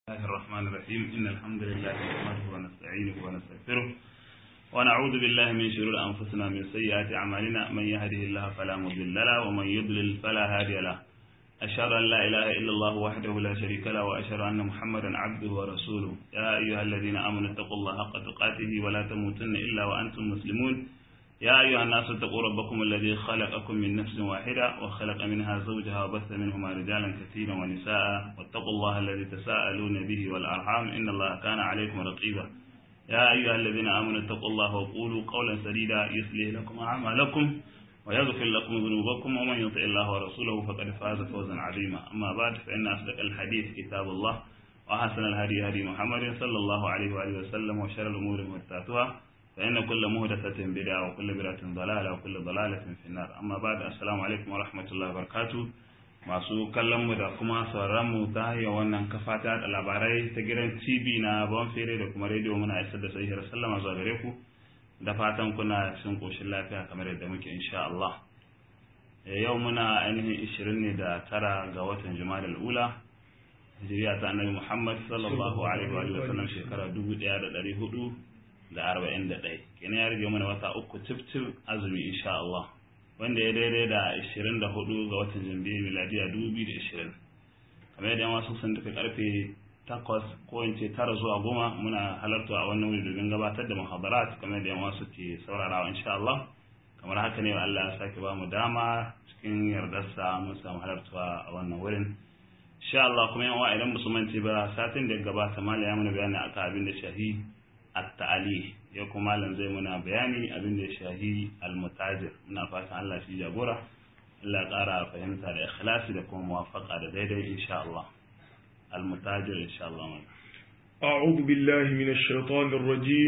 الله الرحمن الرحيم إن الحمد لله نحمده ونستعينه ونستغفره ونعوذ بالله من شرور أنفسنا من سيئات أعمالنا من يهده الله فلا مضل له ومن يضلل فلا هادي له أشهد أن لا إله إلا الله وحده لا شريك له وأشهد أن محمدا عبده ورسوله يا أيها الذين آمنوا اتقوا الله حق تقاته ولا تموتن إلا وأنتم مسلمون يا أيها الناس اتقوا ربكم الذي خلقكم من نفس واحدة وخلق منها زوجها وبث منهما رجالا كثيرا ونساء واتقوا الله الذي تساءلون به والأرحام إن الله كان عليكم رقيبا يا أيها الذين آمنوا اتقوا الله وقولوا قولا سديدا يصلح لكم أعمالكم ويغفر لكم ذنوبكم ومن يطع الله ورسوله فقد فاز فوزا عظيما أما بعد فإن أصدق الحديث كتاب الله وأحسن الهدي هدي محمد صلى الله عليه وآله وسلم وشر الأمور محدثاتها فإن كل محدثة بدعة وكل بدعة ضلالة وكل ضلالة في النار أما بعد السلام عليكم ورحمة الله وبركاته masu kallon mu da kuma sauraron mu ta hanyar wannan kafa ta labarai ta gidan TV na Bonfere da kuma radio muna isar da sahihar sallama zuwa gare ku da fatan kuna cikin koshin lafiya kamar yadda muke insha Allah. Yau muna ainihin 29 ga watan Jumadal Ula hijriya ta Annabi Muhammad sallallahu alaihi wa sallam shekara 1441 kenan ya rage mana wata uku cif azumi insha Allah wanda ya daidai da 24 ga watan Janvier miladiya 2020 kamar yadda wasu sun tafi karfe 8 ko in ce 9 zuwa 10 muna halarta a wannan wuri domin gabatar da muhadarat kamar yadda wasu ke saurarawa insha Allah kamar haka ne Allah ya sake ba mu dama cikin yardarsa mun samu halarta a wannan wurin insha Allah kuma yan idan musulman ce ba satin da gabata mallam ya mana bayani akan abin da shahi at-ta'ali ya kuma malam zai muna bayani abin da shahi al-mutajir muna fatan Allah shi jagora Allah ya ƙara fahimta da ikhlasi da kuma muwafaqa da daidai insha Allah al-mutajir insha Allah أعوذ بالله من الشيطان الرجيم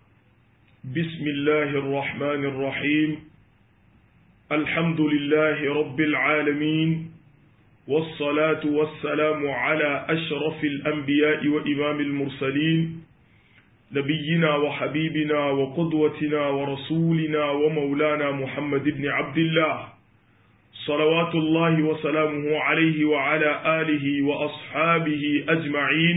بسم الله الرحمن الرحيم الحمد لله رب العالمين والصلاة والسلام على أشرف الأنبياء وإمام المرسلين نبينا وحبيبنا وقدوتنا ورسولنا ومولانا محمد بن عبد الله صلوات الله وسلامه عليه وعلى آله وأصحابه أجمعين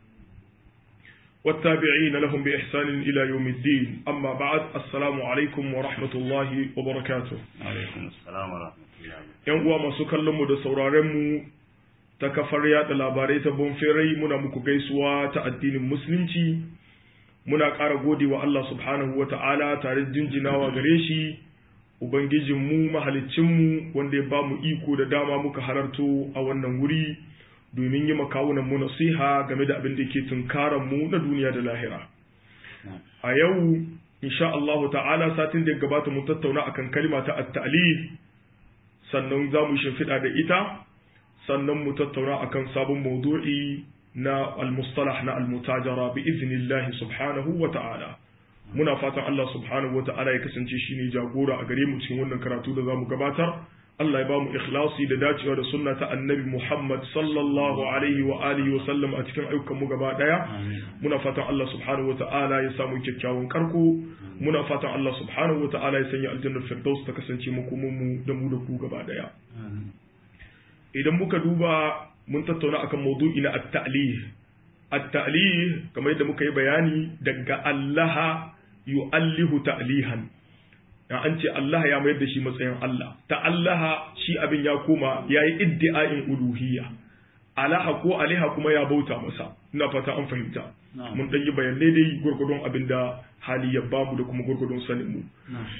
والتابعين لهم بإحسان إلى يوم الدين أما بعد السلام عليكم ورحمة الله وبركاته alaikum assalam wa rahmatullahi ‘Yan uwa masu kallonmu da sauraronmu ta kafar yada labarai ta Bonferai muna muku gaisuwa ta addinin Musulunci, muna ƙara gode wa Allah subhanahu wa ta'ala tare da jinjinawa gare shi, Ubangijinmu, mahalicinmu wanda ya ba mu iko da dama muka halarto a wannan wuri domin yi makawunanmu nasiha game da abin da ke tunkaranmu na duniya da lahira. A yau, insha Allah ta'ala satin da ya gabata mun tattauna akan kalma ta at-ta'lif sannan za mu shimfiɗa da ita sannan mu tattauna akan sabon maudu'i na al-mustalah na al-mutajara bi iznillahi subhanahu wa ta'ala. Muna fatan Allah subhanahu wa ta'ala ya kasance shine jagora a gare mu cikin wannan karatu da zamu gabatar. Allah ya ba mu ikhlasi da dacewa da sunna ta Annabi Muhammad sallallahu alaihi wa alihi wa sallam a cikin ayyukan mu gaba daya. Muna fatan Allah subhanahu wa ta'ala ya samu kyakkyawan karko. Muna fatan Allah subhanahu wa ta'ala ya sanya aljannar firdaus ta kasance makomin mu da mu da ku gaba daya. Idan muka duba mun tattauna akan maudu'i na at-ta'lih. At-ta'lih kamar yadda muka yi bayani daga Allah yu'allihu ta'lihan. An ce Allah ya mayar da shi matsayin Allah. Ta'allaha shi abin ya koma yayi iddi'ain uluhiyya. Alaha ko aliha kuma ya bauta masa. Ina fata an fahimta. Mun dan yi bayanai dai gurgurdon abin da hali ya bamu da kuma gurgurdon sanin mu.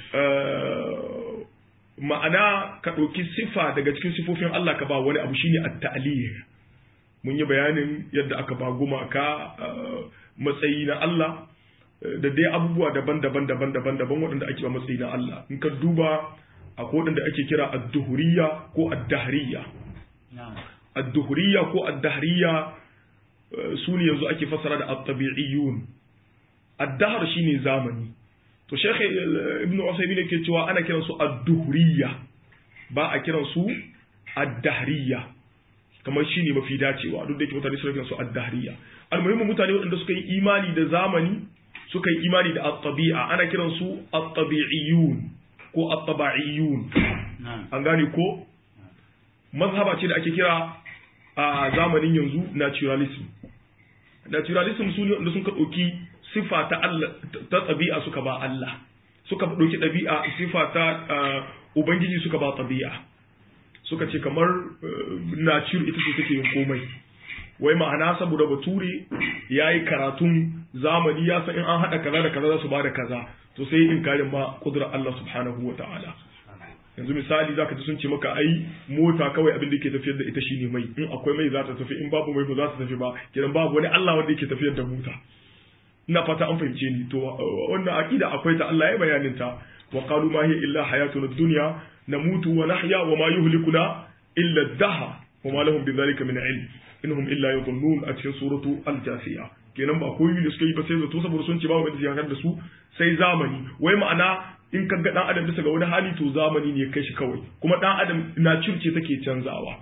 Ma'ana ka ɗauki sifa daga cikin sifofin Allah ka ba wani abu shine at-ta'lih. Mun yi bayanin yadda aka ba gumaka matsayi na Allah da dai abubuwa daban-daban waɗanda ake ba matsayi na Allah. In ka duba akwai waɗanda ake kira ad-duhuriyya ko ad-dahriyya. Ad-duhuriyya ko ad-dahriyya su ne yanzu ake fassara da at-tabi'iyyun. Ad-dahr shine zamani. To Sheikh Ibn Usaymin yake cewa ana kiransu ad-duhuriyya ba a kiransu ad-dahriyya. Kamar shi ne mafi dacewa duk da yake mutane suna kiransu ad-dahriyya. Almuhimmin mutane waɗanda suka yi imani da zamani suka yi imani da at-tabi'a ana kiransu at-tabi'iyyun ko at-taba'iyyun. An gane ko mazhaba ce da ake kira a zamanin yanzu naturalism. naturalism su ne wanda sun ka ɗauki sifa ta Allah ta ɗabi'a suka ba Allah, suka ɗauki ɗabi'a sifa ta ubangiji suka ba ɗabi'a, suka ce kamar nature ita ce take yin komai. Wai ma'ana saboda bature ya yi karatun zamani ya san in an haɗa kaza da kaza za su ba da kaza, to sai inkarin ma kudurar Allah subhanahu wa ta'ala. Yanzu misali zaka ji sun ce maka ai mota kawai abin da yake tafiyar da ita shine mai, in akwai mai za ta tafi, in babu mai ba za ta tafi ba, kiran babu wani Allah wanda yake tafiyar da mota. Ina fata an fahimce ni. To wannan aqida akwai ta, Allah ya bayanin ta, wa qalu ma hiya illa hayatuna dunya namutu wa nahya wa ma yuhlikuna illa ad-dahr wa ma lahum bidhalika min ilm innahum illa yadhunnun a cikin suratu al-jasiya. Kenan ba koyi da suka yi ba sai zato saboda sun ce babu wanda zai da su sai zamani. Wai ma'ana in ka ga dan adam bisa ga wani hali to zamani ne kai shi kawai, kuma dan adam nature ce take canzawa.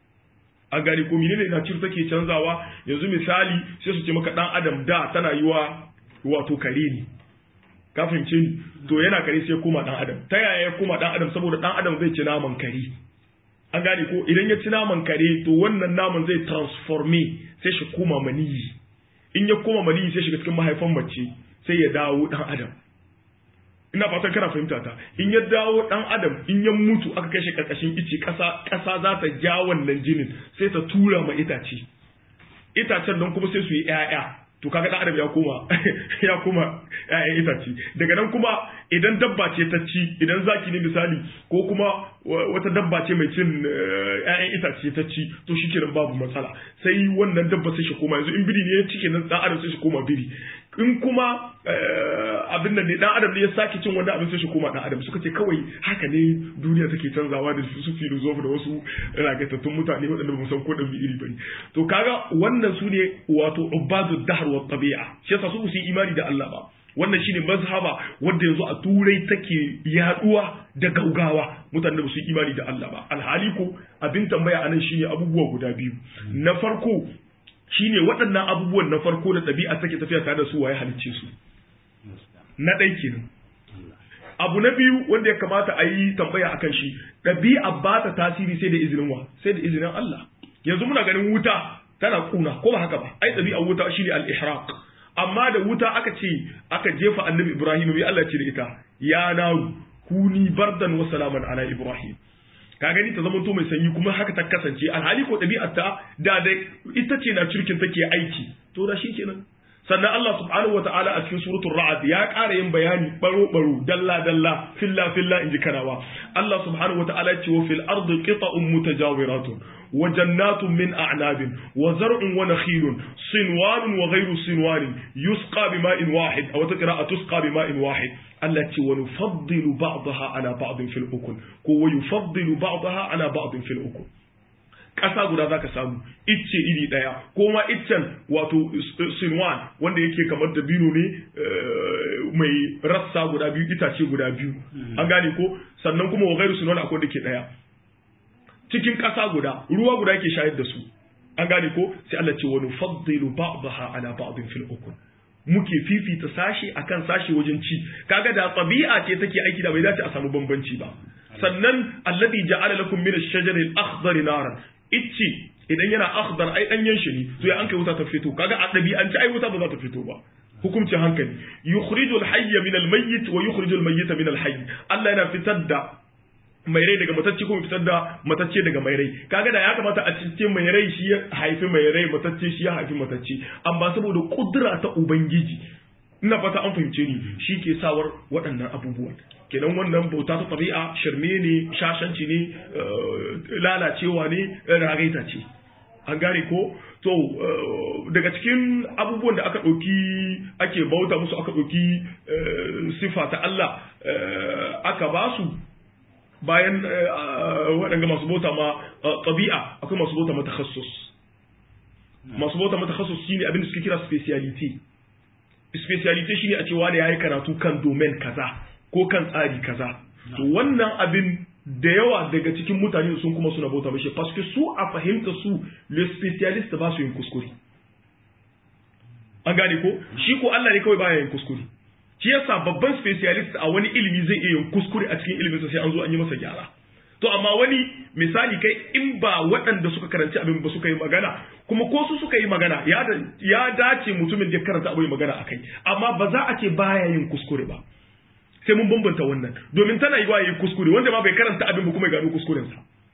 A gari ko menene nature take canzawa? Yanzu misali sai su ce maka dan adam da tana yiwa wato kare ne, ka fahimce ni? To yana kare sai ya koma dan adam. Ta yaya ya koma dan adam? Saboda dan adam zai ci naman kare. An gane ko idan ya ci naman kare to wannan naman zai transforme sai shi koma maniyi. In ya koma maniyi sai shiga cikin mahaifan mace sai ya dawo dan adam. Ina fatan kana fahimta ta. In ya dawo dan adam, in ya mutu aka kai shi karkashin ice, kasa za ta ja wannan jinin sai ta tura ma itace. Itacen don kuma sai su yi ƴaƴa. To kaga dan adam ya koma ƴaƴan itace. Daga nan kuma idan dabba ce ta ci, idan zaki ne misali ko kuma wata dabba ce mai cin ƴaƴan itace ta ci, to shikenan babu matsala. Sai wannan dabba sai shi koma, yanzu in biri ne ya cike nan dan adam sai shi koma biri. In kuma abin nan ne dan adam ne ya sake cin wanda abin sai shi koma dan adam. Suka ce kawai haka ne duniya take canzawa da su filosofi da wasu ragatattun mutane waɗanda ba san ko dan iri bane. To kaga wannan su ne wato ubadu dahr wa tabi'a. Shi yasa su yi imani da Allah ba. Wannan shine mazhaba wanda yanzu a turai take yaduwa da gaugawa, mutanen da ba su yi imani da Allah ba. Alhali ko abin tambaya anan shine abubuwa guda biyu. Na farko shine waɗannan abubuwan na farko da ɗabi'a take tafiya tare da su waye halicce su. Na ɗai kenan. Abu na biyu wanda ya kamata a yi tambaya akan shi, ɗabi'a ba ta tasiri sai da izinin wa? Sai da izinin Allah. Yanzu muna ganin wuta tana kuna ko ba haka ba? Ai ɗabi'a wuta shine al-ihraq. Amma da wuta aka jefa annabi Ibrahim, bi Allah ce da ita, ya naru kuni bardan wa salaman ala Ibrahim. Ka gani ta zamanto mai sanyi kuma haka ta kasance, alhali ko ɗabi'arta da ita ce na cirkin take aiki, to da shi kenan. Sannan Allah subhanahu wa ta'ala a cikin suratul Ra'd ya ƙara yin bayani baro dalla filla inji kanawa. Allah subhanahu wa ta'ala ce wa fil ardi qita'un mutajawiratun wa jannatun min a'nabin wa zar'un wa nakhilun sinwanun wa ghayru sinwanin yusqa bima'in wahid aw taqra'a tusqa bima'in wahid. Allah ce wa nufaddilu ba'daha ala ba'din fil ukul ko wa yufaddilu ba'daha ala ba'din fil ukul. Ƙasa guda za ka samu icce iri ɗaya, ko ma iccen wato sinwan wanda yake kamar dabino ne mai rassa guda biyu, itace guda biyu. An gane ko? Sannan kuma wa gairu sinwan akwai da ke ɗaya. Cikin ƙasa guda, ruwa guda ke shayar da su. An gane ko? Sai Allah ce wa nufaddilu ba'daha ala ba'din fil ukul. Muke fifita sashi akan sashi wajen ci. Kaga da tabi'a ce take aiki da bai dace a samu bambanci ba. Sannan alladhi ja'ala lakum min ash-shajari al-akhdar naran. Icce idan yana akhdar ai danyen shi ne, to ya an kai wuta ta fito. Kaga a dabi'anci ai wuta ba za ta fito ba. Hukuncin hankali, yukhriju al-hayya min al-mayyit wa yukhriju al-mayyita min al-hayy. Allah yana fitar da mai rai daga matacce kuma fitar da matacce daga mai rai. Kaga da ya kamata a cikin mai rai shi ya haifi mai rai, matacce shi ya haifi matacce, amma saboda kudura ta ubangiji, ina fata an fahimce ni, shi ke sawar waɗannan abubuwan. Kenan wannan bauta ta tabi'a shirme ne, shashanci ne, lalacewa ne, ragaita ce. An gane ko? To daga cikin abubuwan da aka ɗauki ake bauta musu, aka ɗauki sifa ta Allah aka ba su bayan waɗanda masu bauta ma tabi'a, akwai masu bauta ma takhassus. Masu bauta ma takhassus shine abin da suke kira speciality. Speciality shine a ce wani yayi karatu kan domain kaza ko kan tsari kaza. To wannan abin da yawa daga cikin mutane sun kuma suna bauta mishi, parce que su a fahimta su le spécialiste ba su yin kuskure. An gane ko? Shi ko Allah ne kawai baya yin kuskure. Shi yasa babban specialist a wani ilimi zai iya yin kuskure a cikin iliminsa sai an zo an yi masa gyara. to amma wani misali kai in ba waɗanda suka karanci abin ba suka yi magana kuma ko su suka yi magana ya dace mutumin da ya karanta abu yi magana akai amma ba za a ce baya yin kuskure ba sai mun bambanta wannan domin tana yi wa yi kuskure wanda ma bai karanta abin ba kuma ya gano kuskurensa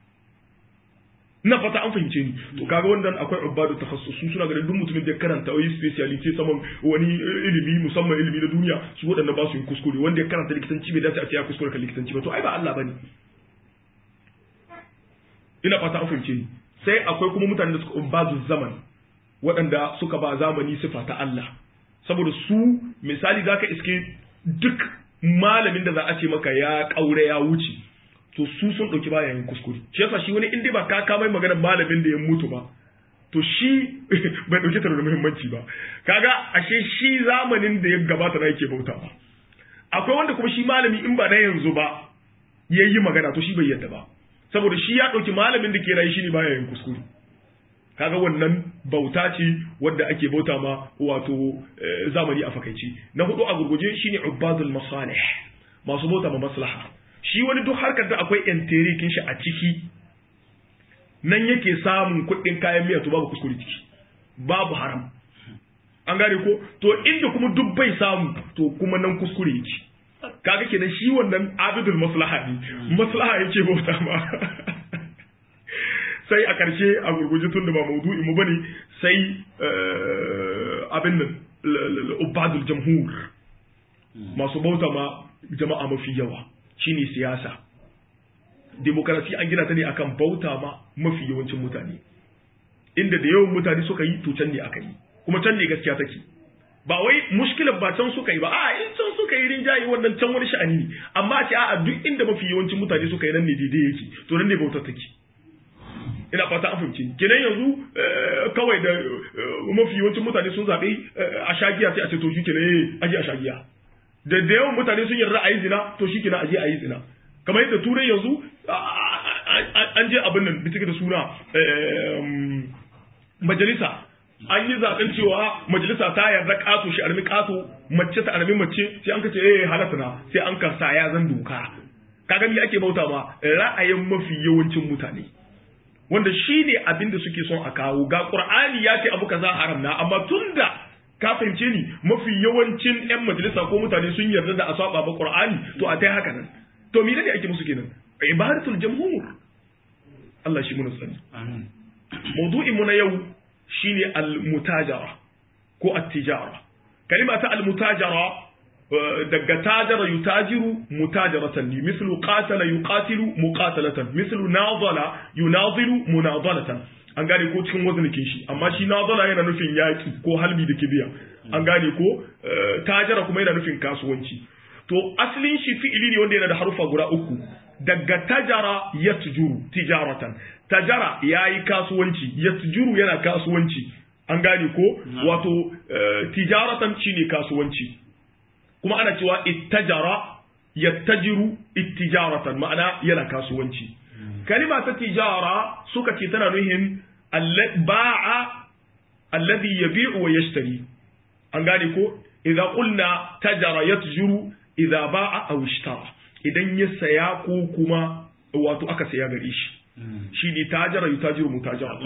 na fata an fahimce ni to kaga wannan akwai ubadu takhassusu suna ganin duk mutumin da ya karanta wani speciality saman wani ilimi musamman ilimi na duniya su waɗanda ba su yin kuskure wanda ya karanta likitanci bai dace a ce ya kuskure kan likitanci ba to ai ba Allah bane ina fata an fahimce ni sai akwai kuma mutanen da suka ubadu zaman waɗanda suka ba zamani sifa ta Allah saboda su misali zaka iske duk malamin da za a ce maka ya kaure ya wuce to su sun ɗauki baya yin kuskure shi yasa shi wani inda ba ka kamai maganar malamin da ya mutu ba to shi bai ɗauki ta da muhimmanci ba kaga ashe shi zamanin da ya gabata na yake bauta ba akwai wanda kuma shi malami in ba na yanzu ba ya yi magana to shi bai yadda ba saboda shi ya ɗauki malamin da ke rayu shi ne baya yin kuskure kaga wannan bauta ce wadda ake bauta ma wato zamani a fakaici na hudu a gurguje shine ubadul masalih masu bauta ma maslaha shi wani duk harkar da akwai enterikin shi a ciki nan yake samun kuɗin kayan miya to babu kuskure ciki babu haram an gane ko to inda kuma duk bai samu to kuma nan kuskure yake kaga kenan shi wannan abidul maslaha ne maslaha yake bauta ma sai a ƙarshe a gurguje tun da ba maudu'i mu bane sai abin nan ubadul jamhur masu bauta ma jama'a mafi yawa shine siyasa demokarasi an gina ta ne akan bauta ma mafi yawancin mutane inda da yawan mutane suka yi to can ne aka yi kuma can ne gaskiya take ba wai mushkilar ba can suka yi ba a in can suka yi rinjaye wannan can wani sha'ani ne amma a ce a duk inda mafi yawancin mutane suka yi nan ne daidai yake to nan ne bautar take ina fata an fahimci kenan yanzu kawai da mafi yawancin mutane sun zaɓe a shagiya sai a ce to shi kenan aje a shagiya da yawan mutane sun yarda a yi zina to shi kenan aje a yi zina kamar yadda turai yanzu an je abin nan bisa da suna majalisa an yi zaɓen cewa majalisa ta yarda ƙato shi armi ƙato mace ta armi mace sai an ka ce halatta na sai an ka sa ya zan doka kaga me ake bauta ma ra'ayin mafi yawancin mutane wanda shi ne abin da suke son a kawo ga ƙur'ani ya ce abu kaza haram na amma tunda ka fahimce ni mafi yawancin 'yan majalisa ko mutane sun yarda da a saba ba ƙur'ani to a tai haka nan to me ne ake musu kenan ibadatul jamhur Allah shi mun sani amin mawdu'in mu na yau shine al-mutajara ko at-tijara kalima ta al-mutajara daga tajara yutajiru mutajaratan ni mislu qatala yuqatilu muqatalatan mislu nadala yunadilu munadalatan an gane ko cikin waznikin shi amma shi nadala yana nufin yaki ko halbi da kibiya an gane ko tajara kuma yana nufin kasuwanci to asalin shi fi'ili ne wanda yana da harufa guda uku daga tajara yatjuru tijaratan tajara yayi kasuwanci yatjuru yana kasuwanci an gane ko wato tijaratan shine kasuwanci kuma ana cewa ittajara yattajiru ittijaratan ma'ana yana kasuwanci kalima ta tijara suka ce tana nuhin ba'a alladhi yabi'u wa yashtari an gane ko idza qulna tajara yatjuru idza ba'a aw ishtara idan ya saya ko kuma wato aka saya gare shi shi ne tajara yutajiru mutajara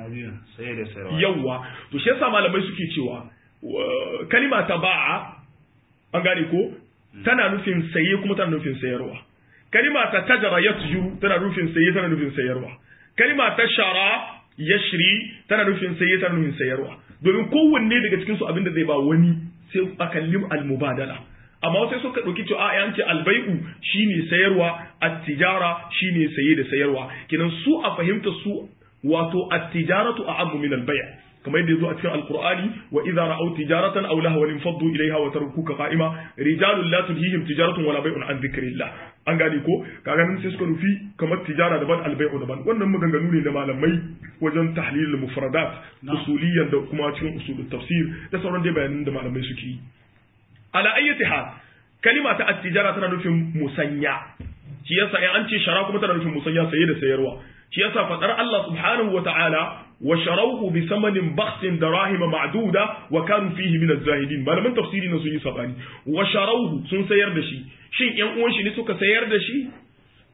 yawa to shi yasa malamai suke cewa kalima ta ba'a an gane ko tana nufin saye kuma tana nufin sayarwa kalima ta tajara yatjuru tana nufin saye tana nufin sayarwa kalima ta shara yashri tana nufin saye tana nufin sayarwa domin kowanne daga cikin su abinda zai ba wani sai a kallim al-mubadala amma sai suka dauki cewa a yanci albai'u shine sayarwa at-tijara shine saye da sayarwa kinan su a fahimta su wato at-tijaratu a'ammu min al-bay' kamar yadda yazo a cikin alqur'ani wa idza ra'aw tijaratan aw lahwan infaddu ilayha wa tarukuka qa'ima rijalun la tulhihim tijaratun wala bay'un an dhikrillah an gane ko kaga nan sai suka rufi kamar tijara daban albay'u daban wannan maganganu ne na malamai wajen tahlil mufradat usuliyan da kuma cikin usul tafsir da sauran dai bayanan da malamai suke yi ala ayyati hal kalima ta at-tijara tana nufin musanya shi yasa in an ce shara kuma tana nufin musanya saye da sayarwa shi yasa fadar Allah subhanahu wa ta'ala wa sharawhu bi samanin bakhsin darahim ma'duda wa kanu fihi min az-zahidin malaman tafsiri ne sun yi sabani wa sharawhu sun sayar da shi shin ƴan uwan shi ne suka sayar da shi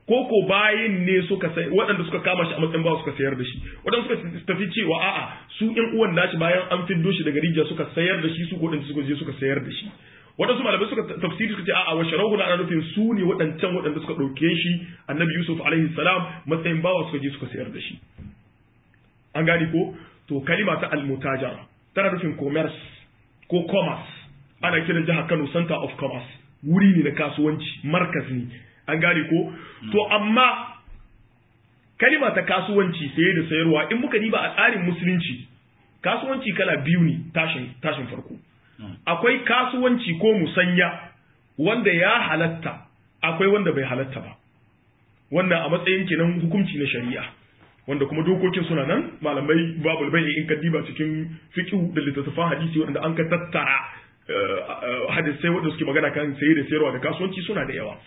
ko ko bayin ne suka sai waɗanda suka kama shi a matsayin bawa suka sayar da shi waɗanda suka tafi cewa a'a su ƴan uwan nashi bayan an fiddo shi daga rijiya suka sayar da shi su ko waɗanda suka je suka sayar da shi waɗansu malamai suka tafsiri suka ce a'a wa sharahu na nufin su ne waɗancan waɗanda suka ɗauke shi annabi Yusuf alaihi salam matsayin bawa suka je suka sayar da shi an gani ko to kalima ta al-mutajara tana nufin commerce ko commerce ana kiran jihar Kano center of commerce wuri ne na kasuwanci markaz ne an gane ko to amma kalima ta kasuwanci saye da sayarwa in muka diba a tsarin musulunci kasuwanci kala biyu ne tashin farko akwai kasuwanci ko musanya wanda ya halatta akwai wanda bai halatta ba wannan a matsayin kenan hukunci na shari'a wanda kuma dokokin suna nan malamai babul bai in ka diba cikin fiqh da littattafan hadisi wanda an ka tattara hadisai wanda suke magana kan saye da sayarwa da kasuwanci suna da yawa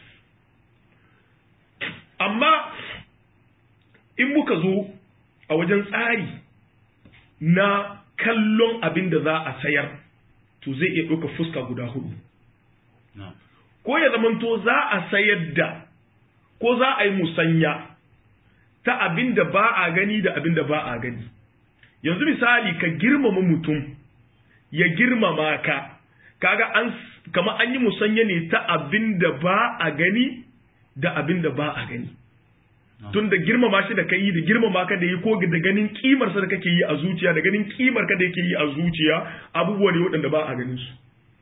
amma in muka zo a wajen tsari na kallon abin da za a sayar to zai iya ɗauka fuska guda hudu ko ya zamanto za a sayar da ko za a yi musanya ta abin da ba a gani da abin da ba a gani yanzu misali ka girmama mutum ya girmama ka kaga kama an yi musanya ne ta abin da ba a gani da abin da ba a gani tun da girmama shi da kai yi da girmama ka da yi ko da ganin kimar sa da kake yi a zuciya da ganin kimar ka da yake yi a zuciya abubuwa ne waɗanda ba a ganin su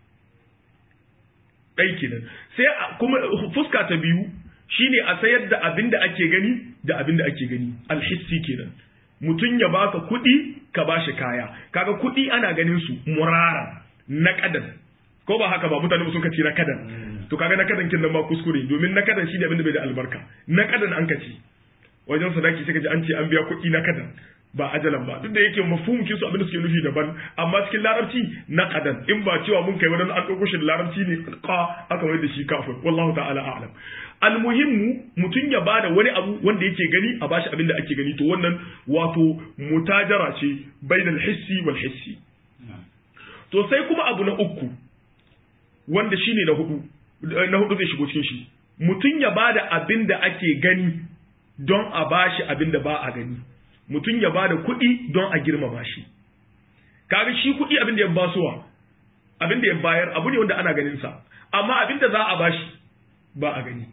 ɗai kenan sai kuma fuska ta biyu shine a sayar da abin da ake gani da abin da ake gani alhissi kenan mutum ya baka kuɗi ka bashi kaya kaga kuɗi ana ganin su murara na kadan ko ba haka ba mutane sun kace na kadan to kaga na kadan kin nan ba kuskure domin na kadan shine abin da bai da albarka na kadan an kace wajen sadaki sai kaji an ce an biya kuɗi na kadan ba ajalan ba duk da yake mafhumin su abin da suke nufi daban amma cikin larabci na kadan in ba cewa mun kai wannan an dauko shi da larabci ne ka aka mai da shi kafir wallahu ta'ala a'lam almuhimmu mutun ya bada wani abu wanda yake gani a bashi abin da ake gani to wannan wato mutajara ce bainal hissi wal hissi to sai kuma abu na uku wanda shine na hudu zai shigo cikin shi mutun ya bada abin da ake gani don a bashi abin da ba a gani mutun ya bada kuɗi don a girmama shi kaga shi kuɗi abin da ya basuwa abin da ya bayar abu ne wanda ana ganin sa amma abin da za a bashi ba a gani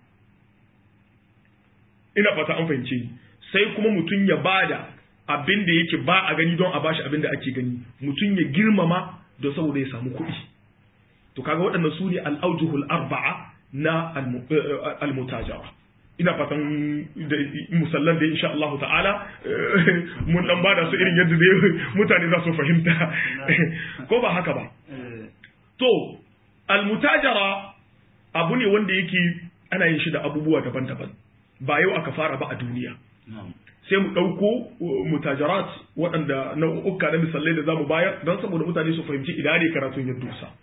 ina fata an fahimce ni sai kuma mutun ya bada abin da yake ba a gani don a bashi abin da ake gani mutun ya girmama don saboda ya samu kuɗi to kaga waɗannan su ne al-awjuhul arba'a na al-mutajara ina fatan da musallan da insha Allah ta'ala mun dan bada su irin yadda dai mutane za su fahimta ko ba haka ba to al-mutajara abu ne wanda yake ana yin shi da abubuwa daban-daban ba yau aka fara ba a duniya sai mu ɗauko mutajarat waɗanda nau'uka na misalai da zamu bayar don saboda mutane su fahimci ina ne karatun ya dosa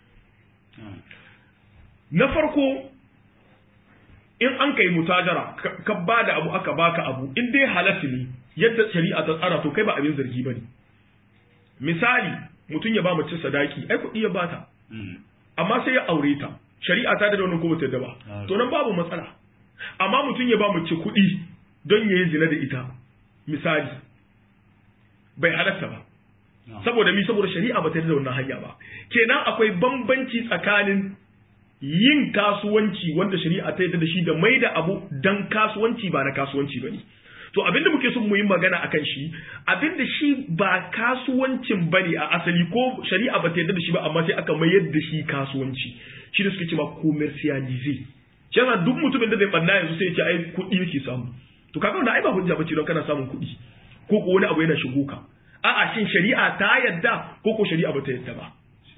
na farko in an kai mutajara ka ba da abu aka baka abu in dai halatta ne yadda shari'a ta tsara to kai ba abin zargi bane misali mutum ya ba mace sadaki ai kuɗi ya bata amma sai ya aure ta shari'a ta da wannan ko bata da ba to nan babu matsala amma mutum ya ba mace kuɗi don yayi zina da ita misali bai halatta ba saboda saboda shari'a ba ta da wannan hanya ba kenan akwai bambanci tsakanin yin kasuwanci wanda shari'a ta yadda da shi da mai da abu dan kasuwanci ba na kasuwanci ba ne to abinda muke son mu yi magana akan shi abinda shi ba kasuwancin bane a asali ko shari'a ba ta yadda da shi ba amma sai aka mayar da shi kasuwanci shi da suke cewa commercialize yana duk mutumin da zai banna yanzu sai ya ce ai kuɗi yake samu to kaga wannan ai ba hujja bace don kana samun kuɗi ko ko wani abu yana shigo ka a'a shin shari'a ta yadda ko ko shari'a ba ta yadda ba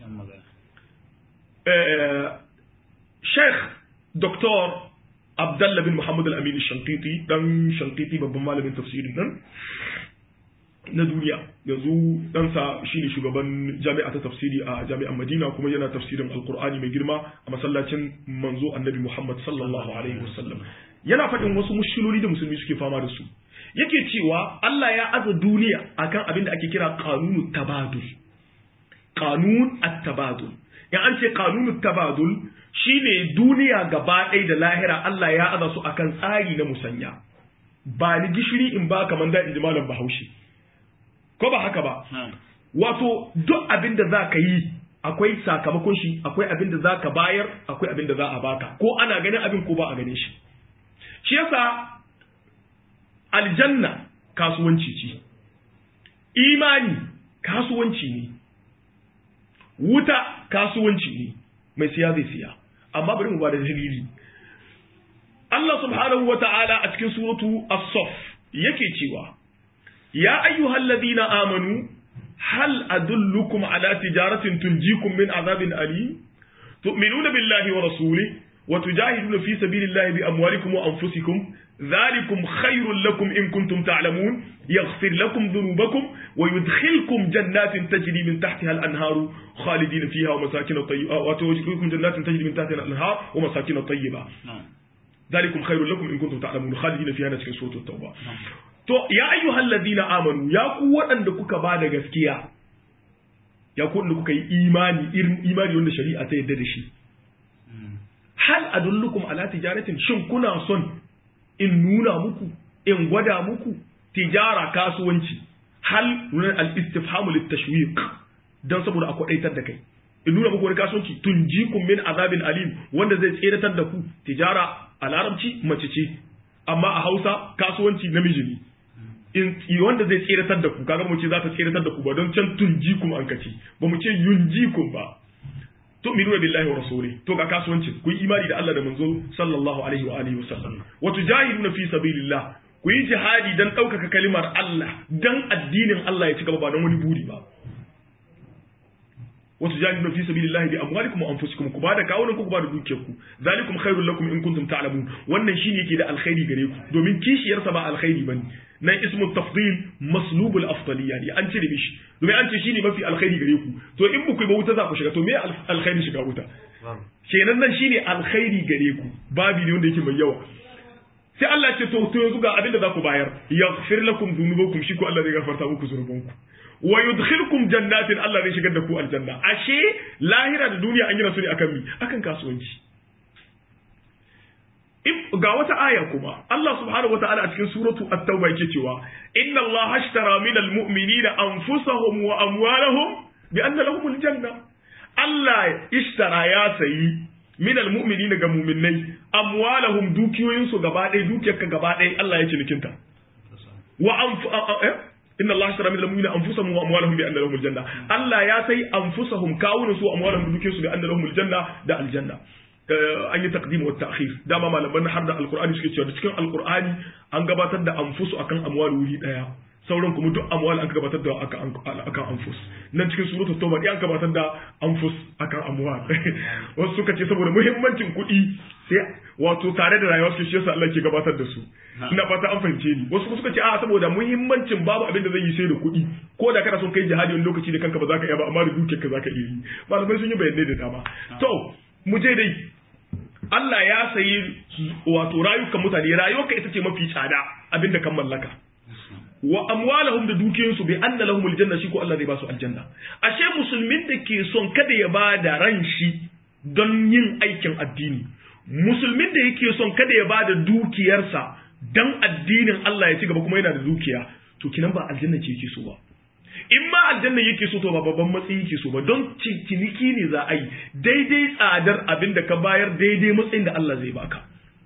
Sheikh Dr. Abdullah bin Muhammad Al-Amin Shankiti dan Shankiti babban malamin tafsirin nan na duniya yanzu ɗansa shine shugaban jami'a ta tafsiri a jami'an Madina kuma yana tafsirin Alkur'ani mai girma a masallacin manzo Annabi Muhammad sallallahu alaihi wasallam yana faɗin wasu mushkiloli da musulmi suke fama da su yake cewa Allah ya aza duniya akan abin da ake kira qanunut tabadul qanun at-tabadul ya an ce qanunut tabadul shine duniya gaba ɗaya da lahira Allah ya aza su akan tsari na musanya ba ni gishiri in ba kaman da in ji malam Bahaushe ko ba haka ba wato duk abin da za ka yi akwai sakamakon shi akwai abin da za ka bayar akwai abin da za a baka ko ana ganin abin ko ba a ganin shi shi yasa aljanna kasuwanci ce imani kasuwanci ne wuta kasuwanci ne mai siya zai siya amma bari mu ba da dalili Allah subhanahu wa ta'ala a cikin suratu as-saff yake cewa ya ayyuhalladhina amanu hal adullukum ala tijaratin tunjikum min azabin alim tu'minuna billahi wa rasulihi wa tujahiduna fi sabilillahi bi amwalikum wa anfusikum dhalikum khairul lakum in kuntum ta'lamun yaghfir lakum dhunubakum wa yudkhilkum jannatin tajri min tahtiha al-anharu khalidina fiha wa masakin tayyiba wa tudkhilukum jannatin tajri min tahtiha al-anhar wa masakin tayyiba dhalikum khairul lakum in kuntum ta'lamun khalidina fiha cikin suratul tauba to ya ayyuhal ladina amanu ya ku waɗanda kuka ba da gaskiya ya ku waɗanda kuka yi imani irin imani wanda shari'a ta yadda da shi hal adullukum ala tijaratin shin kuna son in nuna muku in gwada muku tijara kasuwanci hal nunan al-istifhamu lit-tashwiq dan saboda a kwadaitar da kai in nuna muku wani kasuwanci tunjikum min azabin alim wanda zai tseratar da ku tijara a larabci mace ce amma a Hausa kasuwanci namiji ne in wanda zai tseratar da ku kaga mu ce za ta tseratar da ku ba don can tunjikum an kace ba mu ce yunjikum ba tu'minuna billahi wa rasulihi to ga kasuwancin ku yi imani da Allah da manzo sallallahu alaihi wa alihi wasallam wa tujahiduna fi sabilillah ku yi jihadi dan ɗaukaka kalimar Allah dan addinin Allah ya ci gaba ba don wani buri ba wa tujahiduna fi sabilillah bi amwalikum wa anfusikum ku bada kawunan ku bada dukiyarku zalikum khairul lakum in kuntum ta'lamun wannan shine yake da alkhairi gare ku domin kishiyar sa ba alkhairi bane nan ismu tafdil maslub al-afdaliyya ne an cire mishi domin an ce shine mafi alkhairi gare ku to in ku ba wuta za ku shiga to me alkhairi shiga wuta kenan nan shine alkhairi gare ku babi ne wanda yake mai yawa sai Allah ce to yanzu ga abin da za ku bayar yaghfir lakum dhunubakum shi ko Allah zai gafarta muku zunubanku wa yudkhilkum jannatin Allah zai shigar da ku aljanna ashe lahira da duniya an gina su ne akan mi akan kasuwanci ga wata aya kuma Allah subhanahu wataala a cikin suratu at-tauba yake cewa inna Allah ashtara minal mu'minina anfusahum wa amwalahum bi anna lahum al-janna Allah ishtara ya sayi minal mu'minina ga mu'minnai amwalahum dukiyoyinsu gaba ɗaya dukiyarka gaba ɗaya Allah ya cinikinta wa inna Allah ashtara minal mu'minina anfusahum wa amwalahum bi anna lahum al-janna Allah ya sai anfusahum kawunan su amwalahum dukiyarsu bi anna lahum al-janna da aljanna an yi taqdim wa ta'khir dama malaman har da alqur'ani suke cewa cikin alqur'ani an gabatar da anfusu akan amwal wuri daya sauran kuma duk amwal an gabatar da akan anfus nan cikin suratul tauba an gabatar da anfus akan amwal wasu suka ce saboda muhimmancin kuɗi sai wato tare da rayuwa su shi yasa Allah ke gabatar da su ina fata an fahimce ni wasu suka ce a saboda muhimmancin babu abin da zai yi sai da kuɗi ko da kana son kai jihadi wani lokaci da kanka ba za ka iya ba amma da dukiyarka za ka iya yi malamai sun yi bayanai da dama to mu je dai Allah ya sayi wato rayukan mutane rayuwarka ita ce mafi tsada abinda kan mallaka wa amwalahum da dukiyoyinsu bi anna lahum aljanna shi ko Allah zai ba su aljanna ashe musulmin da ke son kada ya ba da ran shi don yin aikin addini musulmin da yake son kada ya ba da dukiyarsa dan addinin Allah ya ci gaba kuma yana da dukiya to kinan ba aljanna ce yake so ba in ma aljanna yake so to ba babban matsayi yake so ba don ciniki ne za a yi daidai tsadar abin da ka bayar daidai matsayin da Allah zai baka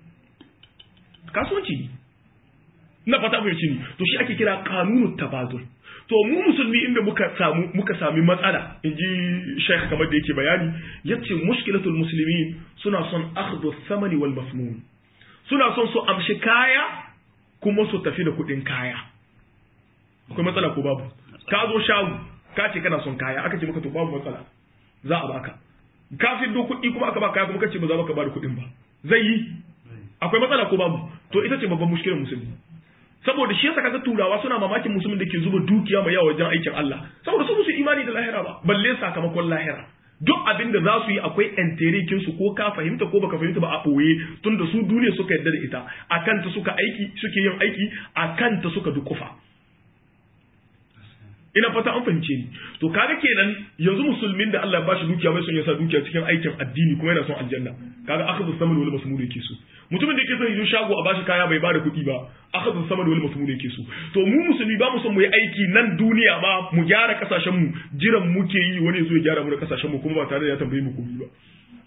kasuwanci ne na fata mu yace ni to shi ake kira kanunut tabadul to mu musulmi inda muka sami matsala inji sheikh kamar da yake bayani yace mushkilatul muslimin suna son akhdhu thamani wal mafmun suna son su amshi kaya kuma su tafi da kudin kaya akwai matsala ko babu ka zo shago ka ce kana son kaya aka ce maka to babu matsala za a baka ka fi do kuɗi kuma aka baka kaya kuma kace ba za ka ba da kuɗin ba zai yi akwai matsala ko babu to ita ce babban mushkilar musulmi saboda shi yasa kaga turawa suna mamakin musulmin da ke zuba dukiya mai yawa wajen aikin Allah saboda su musu imani da lahira ba balle sakamakon lahira duk abin da za su yi akwai enterekin su ko ka fahimta ko baka fahimta ba a boye tunda su duniya suka yarda da ita akan ta suka aiki suke yin aiki akan ta suka dukufa ina fata an fahimce ni to kaga kenan yanzu musulmin da Allah ya bashi dukiya bai son ya sa dukiya cikin aikin addini kuma yana son aljanna kaga akhadhu saman wal masmud yake so mutumin da yake son yi shago a bashi kaya bai bada kuɗi ba akhadhu saman wal masmud yake so to mu musulmi ba mu son mu yi aiki nan duniya ma mu gyara kasashen mu jiran muke yi wani zo ya gyara mu da kasashen mu kuma ba tare da ya tambaye mu kuɗi ba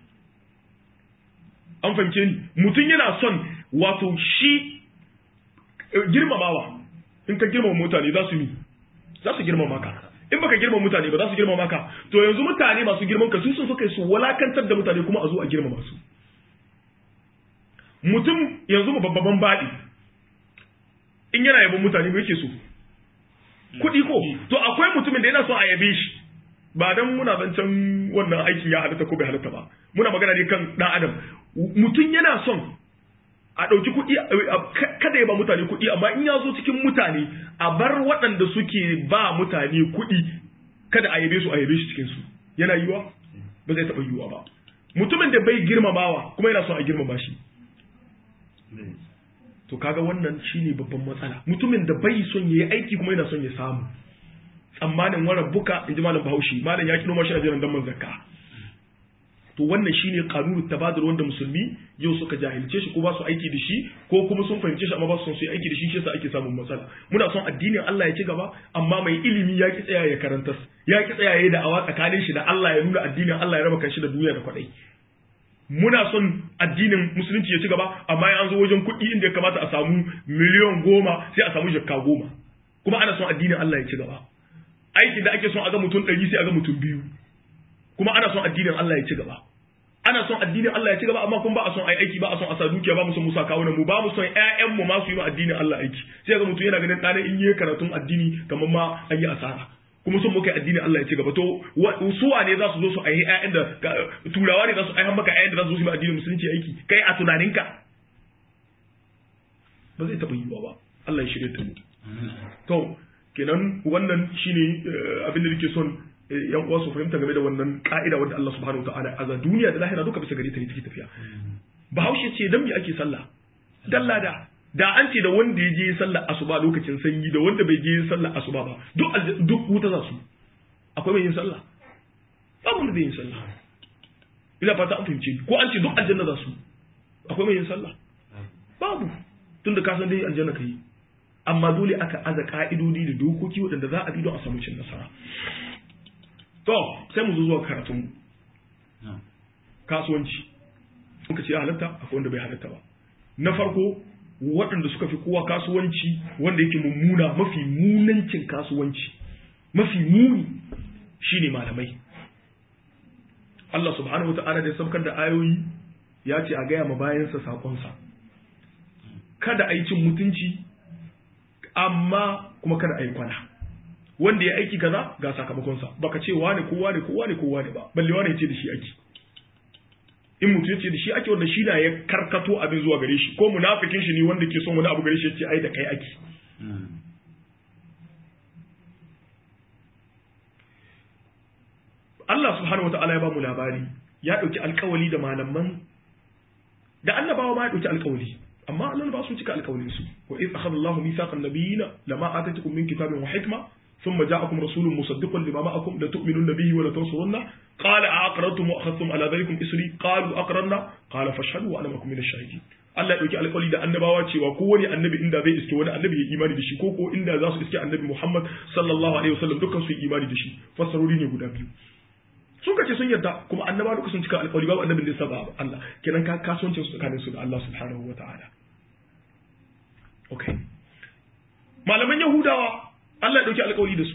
an fahimce ni mutum yana son wato shi girmamawa in ka girmama mutane za su girmama ka in baka girmama mutane ba za su girmama ka to yanzu mutane masu girman ka su suka su walakantar da mutane kuma a zo a girmama su mutum yanzu mu babban baɗi in yana yabon mutane me yake so kuɗi ko to akwai mutumin da yana so a yabe shi ba dan muna zancen wannan aikin ya halatta ko bai halatta ba muna magana ne kan dan adam mutum yana son a ɗauki kuɗi kada ya ba mutane kuɗi amma in ya zo cikin mutane a bar waɗanda suke ba mutane kuɗi kada a yabe su a yabe shi cikin su yana yiwa ba zai taɓa yiwa ba mutumin da bai girmamawa kuma yana son a girmama shi to kaga wannan shine babban matsala mutumin da bai son yayi aiki kuma yana son ya samu tsammanin warar buka in ji malam Bahaushe malam ya kino mashi a jiran dan zakka to wannan shine kanunut tabadul wanda musulmi yau suka jahilce shi ko ba su aiki da shi ko kuma sun fahimce shi amma ba su son su yi aiki da shi shi yasa ake samun matsala muna son addinin Allah ya ci gaba amma mai ilimi ya ki tsaya ya karanta ya ki tsaya ya da'awa tsakanin shi da Allah ya nuna addinin Allah ya raba kanshi da duniya da kwadai muna son addinin musulunci ya ci gaba amma ya an zo wajen kuɗi inda ya kamata a samu miliyan 10 sai a samu jakka 10 kuma ana son addinin Allah ya ci gaba aikin da ake son a ga mutum 100 sai a ga mutum 2 kuma ana son addinin Allah ya ci gaba ana son addinin Allah ya ci gaba amma kuma ba a son ai aiki ba a son a sa dukiya ba mu son musa kawunan mu ba mu son ƴaƴan mu ma su yi addinin Allah aiki sai ga mutum yana ganin ɗana in yi karatun addini kamar ma an yi asara kuma son muka addinin Allah ya ci gaba to su wane za su zo su aihi ƴaƴan da turawa ne za su aihan maka ƴaƴan da za su zo su yi addinin musulunci aiki kai a tunaninka ba zai taɓa yiwuwa ba Allah ya shirye ta mu to kenan wannan shine abin da nake son yan uwa su fahimta game da wannan ka'ida wanda Allah subhanahu wataala aza duniya da lahira duka bisa gare ta ne take tafiya Bahaushe ce dan me ake sallah dan lada da an ce da wanda ya je sallar asuba lokacin sanyi da wanda bai je sallar asuba ba duk wuta za su akwai mai yin sallah babu wanda bai yin sallah ina fata an fahimce ko an ce duk aljanna za su akwai mai yin sallah babu tunda ka san dai aljanna kai amma dole aka aza ka'idodi da dokoki waɗanda za a bi don a samu cin nasara to sai mu zo zuwa karatun kasuwanci muka ce halatta akwai wanda bai halatta ba na farko waɗanda suka fi kowa kasuwanci wanda yake mummuna mafi munancin kasuwanci mafi muni shine malamai Allah subhanahu wata'ala da sabkar da ayoyi ya ce a gaya ma bayansa sakonsa kada a yi cin mutunci amma kuma kada a yi kwana wanda ya aiki kaza ga sakamakonsa baka ce wane ko wane ko wane ko wane ba balle wane ce da shi ake in mutum ce da shi ake wanda shi na ya karkato abin zuwa gare shi ko munafikin shi ne wanda ke son wani abu gare shi ya ce ai da kai ake Allah subhanahu wataala ya ba mu labari ya dauki alkawali da malaman da annabawa ma ya dauki alkawali amma Allah ba su cika alkawalin su wa iz akhadha Allahu mithaqan nabiyina lama atatukum min kitabin wa hikma ثم جاءكم رسول مصدق لما معكم لتؤمنن به ولتنصرنه قال أأقررتم وأخذتم على ذلكم إسري قالوا أقررنا قال فاشهدوا وأنا معكم من الشاهدين Allah ya dauki alƙawari da annabawa cewa kowane annabi inda zai iske wani annabi ya imani da shi ko inda za su iske annabi Muhammad sallallahu alaihi wasallam dukkan su yi imani da shi fassarori ne guda biyu sun kace sun yarda kuma annabawa duka sun cika alƙawari babu annabin da ya saba Allah kenan ka kasuwancin su tsakanin su da Allah subhanahu wataala okay malaman yahudawa Allah ya dauki alƙawari da su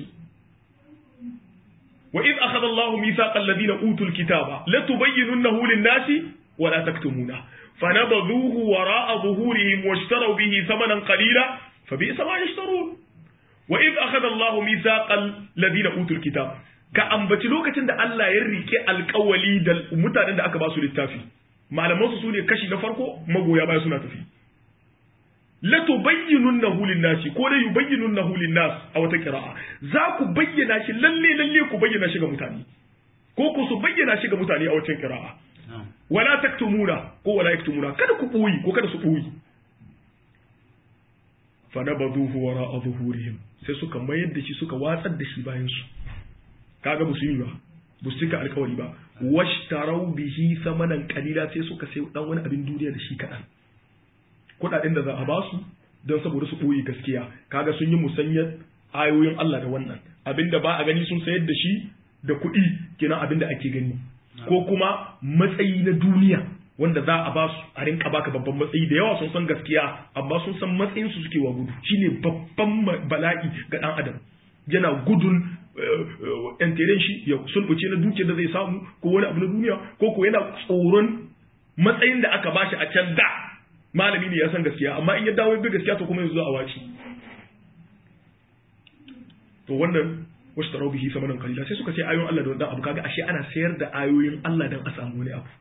wa id akhadha Allahu mithaqa alladhina utul kitaba la tubayyinunahu lin-nasi wa la taktumuna fanabadhuhu wara'a dhuhurihim washtaraw bihi thamanan qalila fabi'sa ma yashtarun wa id akhadha Allahu mithaqa alladhina utul kitaba ka ambaci lokacin da Allah ya rike alƙawali da mutanen da aka ba su littafi malaman su ne kashi na farko magoya baya suna tafi la tubayyinunnahu lin-nasi ko la yubayyinunnahu lin-nas a wata qira'a za ku bayyana shi lalle ku bayyana shi ga mutane ko ku su bayyana shi ga mutane a wata qira'a wala taktumuna ko wala yaktumuna kada ku boyi ko kada su boyi fa nabaduhu wara'a zuhurihim sai suka mayar da shi suka watsar da shi bayan su kaga musulmi ba su cika alkawari ba washtarau bihi samanan qalila sai suka sai dan wani abin duniya da shi kadan kudaden da za a ba su don saboda su koyi gaskiya kaga sun yi musanyar ayoyin Allah da wannan abinda ba a gani sun sayar da shi da kuɗi kenan abinda ake gani ko kuma matsayi na duniya wanda za a ba su a rinka baka babban matsayi da yawa sun san gaskiya amma sun san matsayin su suke wa gudu shine babban bala'i ga dan adam yana gudun yantiren shi ya sulbuce na dukiyar da zai samu ko wani abu na duniya ko yana tsoron matsayin da aka bashi a can da malami ne ya san gaskiya amma in ya dawo bi gaskiya to kuma yanzu a waci to wannan wasu tarau bihi samanan kalila sai suka ce ayoyin Allah da wannan abu kaga ashe ana sayar da ayoyin Allah dan a samu wani abu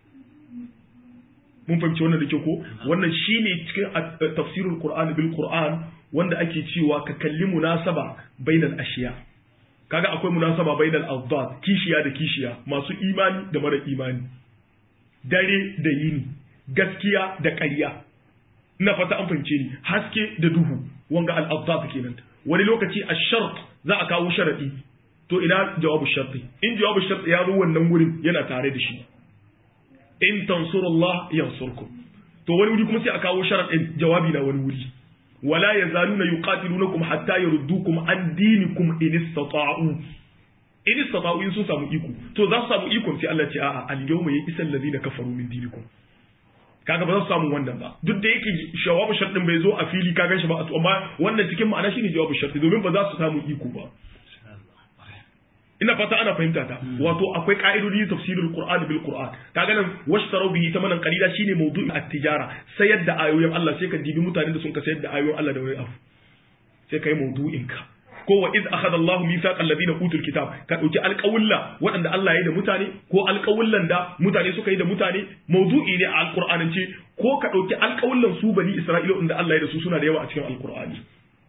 mun fahimci wannan da ke ko wannan shine cikin tafsirul qur'an bil qur'an wanda ake cewa ka kalli munasaba bainal ashiya kaga akwai munasaba bainal awdad kishiya da kishiya masu imani da mara imani dare da yini gaskiya da ƙarya ina fata an fahimce ni haske da duhu wanga al-awdad kenan wani lokaci ash-shart za a kawo sharadi to ina jawabu sharti in jawabu sharti ya zo wannan wurin yana tare da shi in tansurullah yansurkum to wani wuri kuma sai a kawo sharadin jawabi na wani wuri wala yazaluna yuqatilunakum hatta yurdukum an dinikum in istata'u in sun samu iko to za su samu iko sai Allah ce a'a al-yawma yaqisal ladina kafaru min dinikum kaga ba za su samu wannan ba duk da yake jawabu shartin bai zo a fili ka ganshi ba amma wannan cikin ma'ana shine jawabu sharti domin ba za su samu iko ba ina fata ana fahimta ta wato akwai ka'idodi tafsirul qur'an bil qur'an kaga nan washtaru bihi tamanan qalila shine mawdu'in at-tijara sayar da ayoyin Allah sai ka dibi mutanen da sun ka sayar da ayoyin Allah da wani abu sai kai mawdu'in ka ko wa iz akhadha Allahu mithaqal ladina utul kitab ka dauki alqawla waɗanda Allah ya yi da mutane ko alqawlan da mutane suka yi da mutane mawdu'i ne a alqur'anance ko ka dauki alqawlan su bani Isra'ila inda Allah ya da su suna da yawa a cikin alqur'ani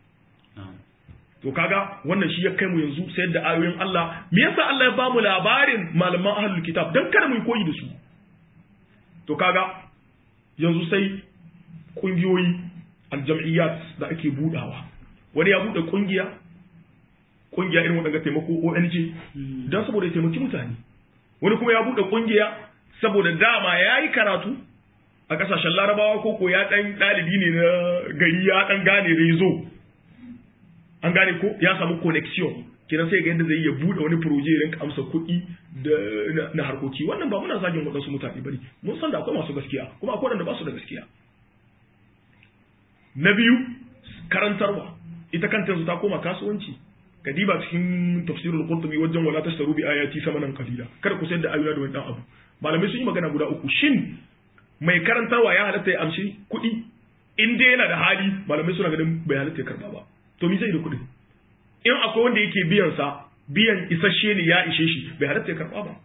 to kaga wannan shi ya kai mu yanzu sayar da ayoyin Allah me yasa Allah ya bamu labarin malaman ahlul kitab dan kada mu koyi da su to kaga yanzu sai kungiyoyi aljam'iyyat da ake budawa wani ya bude kungiya irin wadanda taimako ONG dan saboda ya taimaki mutane wani kuma ya bude kungiya saboda dama yayi karatu a kasashen Larabawa ko ya dan dalibi ne na gari ya dan gane rezo an gane ko ya samu connection kiran sai ga yadda zai ya bude wani proje rinka amsa kuɗi na harkoki wannan ba muna zagin waɗansu mutane bane mun san da akwai masu gaskiya kuma akwai wanda ba su da gaskiya na biyu karantarwa ita kanta yanzu ta koma kasuwanci kadiba cikin tafsirul qurtubi wajen wala tashtaru bi ayati samanan qalila kada ku sayar da ayoyi da wani dan abu malamai sun yi magana guda uku shin mai karantarwa ya halatta ya amshi kuɗi in dai yana da hali malamai suna ganin bai halatta ya karba ba to mi zai da kuɗi in akwai wanda yake biyan isasshe ne ya ishe shi bai halatta ya karɓa ba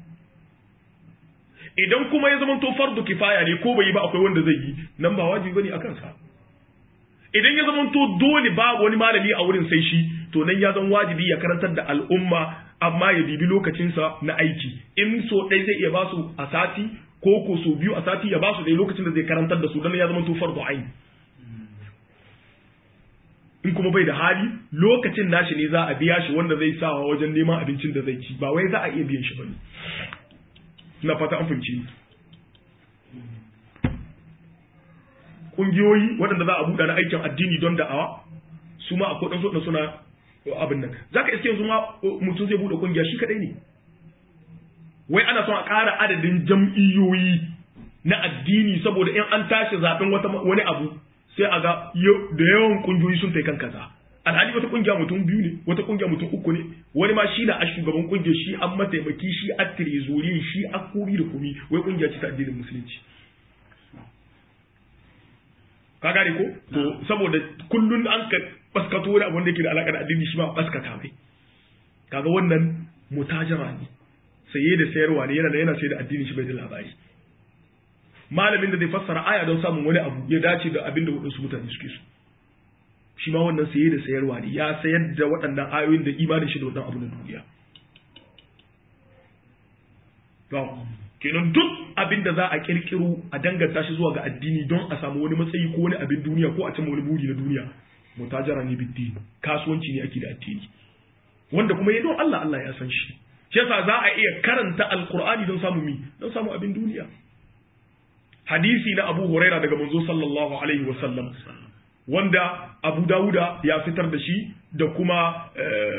idan kuma ya zama to fardu kifaya ne ko bai yi ba akwai wanda zai yi nan ba wajibi bane akan sa idan ya zama to dole ba wani malami a wurin sai shi to nan ya zama wajibi ya karantar da al'umma amma ya bibi lokacinsa na aiki in so ɗaya zai iya ba su a sati ko so biyu a sati ya ba su ɗaya lokacin da zai karantar da su dan ya zama to fardu ain in kuma bai da hali lokacin nashi ne za a biya shi wanda zai sawa wajen neman abincin da zai ci ba wai za a iya biyan shi bane ina fata an fahimci kungiyoyi waɗanda za a buɗa na aikin addini don da'awa su ma akwai ɗan suna abin nan zaka iske yanzu ma mutum zai buɗe kungiya shi kadai ne wai ana son a ƙara adadin jam'iyyoyi na addini saboda in an tashi zaɓen wani abu sai a ga da yawan kungiyoyi sun kan kaza alhali wata kungiya mutum biyu ne wata kungiya mutum uku ne wani ma shi na a shugaban kungiya shi an mataimaki shi a trezori shi a kuri da kumi wai kungiya ce ta addinin musulunci ka gane ko to saboda kullun an ka baskato wani abu da yake da alaka da addini shi ma baskata mai kaga wannan mutajara ne saye da sayarwa ne yana sai da addini shi bai da labari malamin da zai fassara aya don samun wani abu ya dace da abin da waɗansu mutane suke so shi ma wannan saye da sayarwa ne ya sayar da waɗannan ayoyin da imanin shi da waɗannan abu na duniya kenan duk abin da za a kirkiro a danganta shi zuwa ga addini don a samu wani matsayi ko wani abin duniya ko a cimma wani buri na duniya mutajara ne biddi kasuwanci ne ake da addini wanda kuma yi don Allah Allah ya san shi shi yasa za a iya karanta alqur'ani don samu abin duniya hadisi na Abu Huraira daga manzo sallallahu alaihi wasallam wanda Abu Dawuda ya fitar da shi da kuma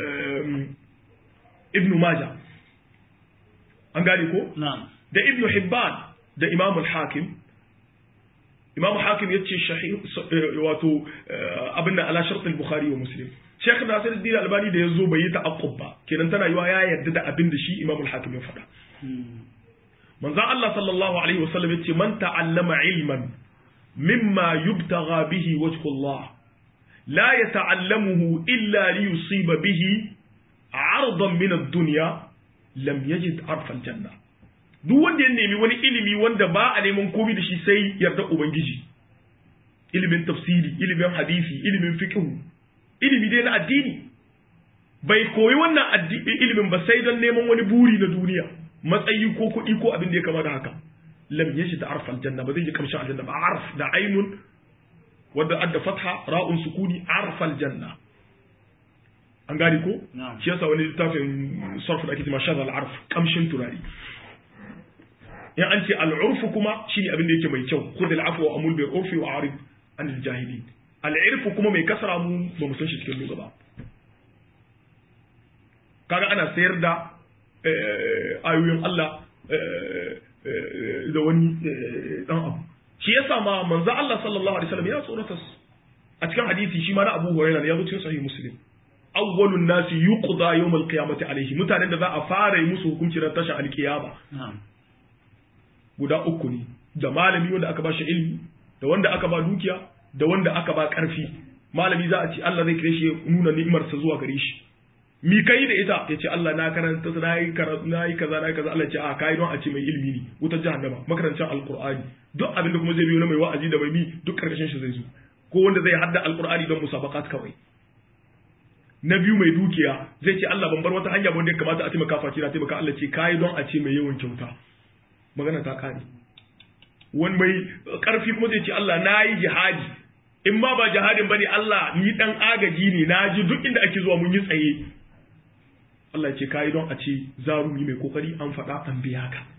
Ibn Majah an gane ko na'am da Ibn Hibban da Imam al-Hakim Imam Hakim yace wato abinda ala shart al-Bukhari wa Muslim Sheikh Nasiruddin Albani da yazo bai yi ta'aqqub ba kenan tana yiwa ya yarda da abin da shi Imam al-Hakim ya faɗa manzo Allah sallallahu alaihi wasallam yace man ta'allama ilman mimma yubtagha bihi wajhu Allah la yata'allamuhu illa li yusiba bihi 'ardan min ad-dunya lam yajid 'arfa al-janna duk wanda ya nemi wani ilimi wanda ba a neman komai da shi sai yarda ubangiji ilimin tafsiri ilimin hadisi ilimin fiqh ilimi dai na addini bai koyi wannan ilimin ba sai don neman wani buri na duniya matsayi ko kuɗi ko abin da ya kama da haka lam yajid arfa aljanna ba zai ji kamshin aljanna ba arf da ainun wanda adda fatha ra'un sukuni arfa aljanna an gani ko shi yasa wani littafin sarf da ake cewa shadda al-arf kamshin turari in an ce al-urf kuma shine abin da yake mai kyau khudh al-afwa wa amul bil urfi wa arid an al-jahilin al-irf kuma mai kasara mu ba mu san shi cikin lugha ba kaga ana sayar da ayoyin Allah da wani dan abu shi yasa ma manzo Allah sallallahu alaihi wasallam ya tsorata a cikin hadisi shi ma na Abu Hurairah ya zo cikin sahih Muslim awwalun nasi yuqda yawm al-qiyamati alaihi mutanen da za a fara yi musu hukunci ran tashin al-qiyama guda uku ne da malami wanda aka ba shi ilimi da wanda aka ba dukiya da wanda aka ba karfi malami za a ce Allah zai kire shi ya nuna ni'imarsa zuwa gare shi mi kai da ita ya ce Allah na karanta na yi kaza Allah ya ce a kai don a ce mai ilimi ne wutar jahannama makarantar alqur'ani duk abin da kuma zai biyo na mai wa'azi da mai bi duk karkashin shi zai zo ko wanda zai hadda alqur'ani don musabaqat kawai na biyu mai dukiya zai ce Allah ban bar wata hanya ba wanda ya kamata a taimaka faci na taimaka Allah ce kai don a ce mai yawan kyauta magana ta kare wani mai karfi kuma zai ce Allah na yi jihadi in ma ba jihadin bane Allah ni dan agaji ne na ji duk inda ake zuwa mun yi tsaye Allah ce kai don a ce zarumi mai kokari an faɗa an biya ka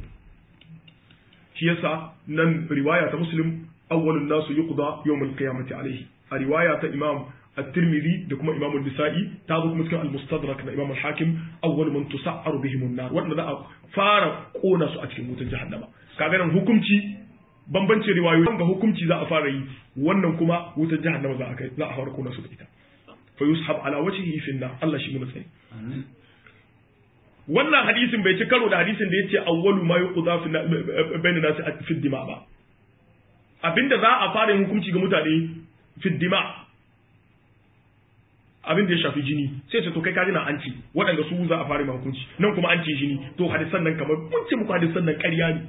shi yasa nan riwaya ta Muslim awwalun nasu yuqda yawm al-qiyamati alayhi a riwaya ta Imam at-Tirmidhi da kuma Imam an-Nisa'i ta zo kuma cikin al-Mustadrak na Imam al-Hakim awwal man tusa'aru bihim an-nar wanda za a fara kona su a cikin wutar jahannama kaga nan hukunci bambancin riwayoyi ga hukunci za a fara yi wannan kuma wutar jahannama za a fara kona su da ita fa yushab ala wajhihi fi an-nar Allah shi mun sani wannan hadisin bai ci karo da hadisin da yace awwalu ma yuqda fi bayna nasi fi dima ba abinda za a fara yin hukunci ga mutane fi dima abin da ya shafi jini sai ce to kai kaji na an ci waɗanda su za a fara yin hukunci nan kuma an ci jini to hadisan nan kamar mun ce muku hadisan nan ƙarya ne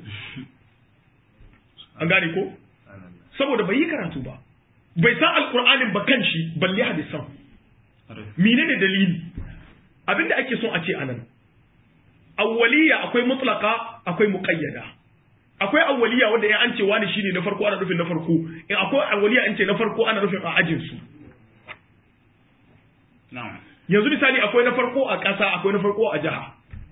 an gane ko saboda bai yi karatu ba bai san alqur'anin ba kanshi balle hadisan menene dalili abinda ake son a ce anan awwaliya akwai mutlaka akwai muqayyada akwai awwaliya wanda in an ce wani shine na farko ana nufin na farko in akwai awwaliya an ce na farko ana nufin a ajin su na'am yanzu misali akwai na farko a ƙasa akwai na farko a jiha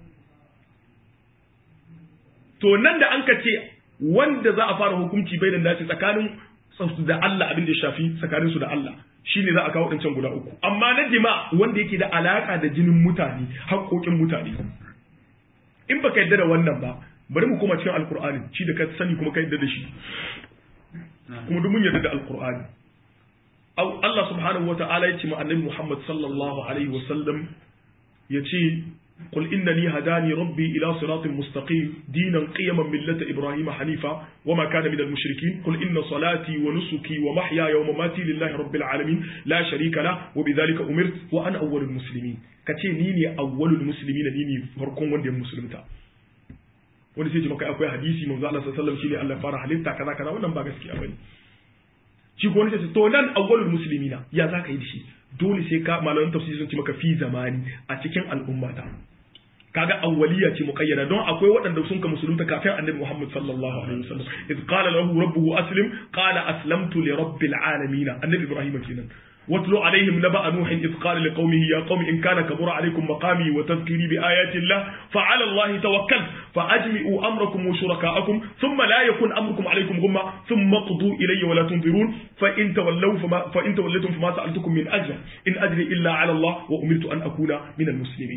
to nan da an ka ce wanda za a fara hukunci bainan nasi tsakanin da Allah abin da ya shafi tsakanin su da Allah shine za a kawo dancan guda uku amma na jima wanda yake da alaka da jinin mutane haƙoƙin mutane in baka yadda da wannan ba bari mu koma cikin alkur'ani shi da ka sani kuma ka yadda da shi kuma duk mun yadda da alkur'ani Allah subhanahu wata'ala ya ce ma annabi Muhammad sallallahu alaihi wa sallam ya ce qul innani hadani rabbi ila siratin mustaqim dinan qiyaman millata ibrahima hanifa wama kana minal mushrikin qul inna salati wa nusuki wa mahyaya wa mamati lillahi rabbil alamin la sharika la wa bidhalika umirtu wa ana awwalul muslimin kace ni ne awwalul muslimin ni ne farkon wanda ya musulunta wanda sai ce maka akwai hadisi manzo Allah sallallahu alaihi wasallam shine Allah fara halitta kaza kaza wannan ba gaskiya bane shi ko wani sai to nan awwalul muslimina ya zaka yi da shi dole sai ka malaman tafsiri sun ce maka fi zamani a cikin al'ummata kaga awwaliya ce muqayyada don akwai waɗanda sun ka musulunta kafin annabi Muhammad sallallahu alaihi wasallam id qala lahu rabbuhu aslim qala aslamtu li rabbil alamin annabi Ibrahim kenan واتلو عليهم نبأ نوح إذ قال لقومه يا قوم إن كان كبر عليكم مقامي وتذكيري بآيات الله فعلى الله توكلت فأجمعوا أمركم وشركاءكم ثم لا يكن أمركم عليكم غمة ثم اقضوا إلي ولا تنظرون فإن توليتم فما سألتكم من أجر إن أجري إلا على الله وأمرت أن أكون من المسلمين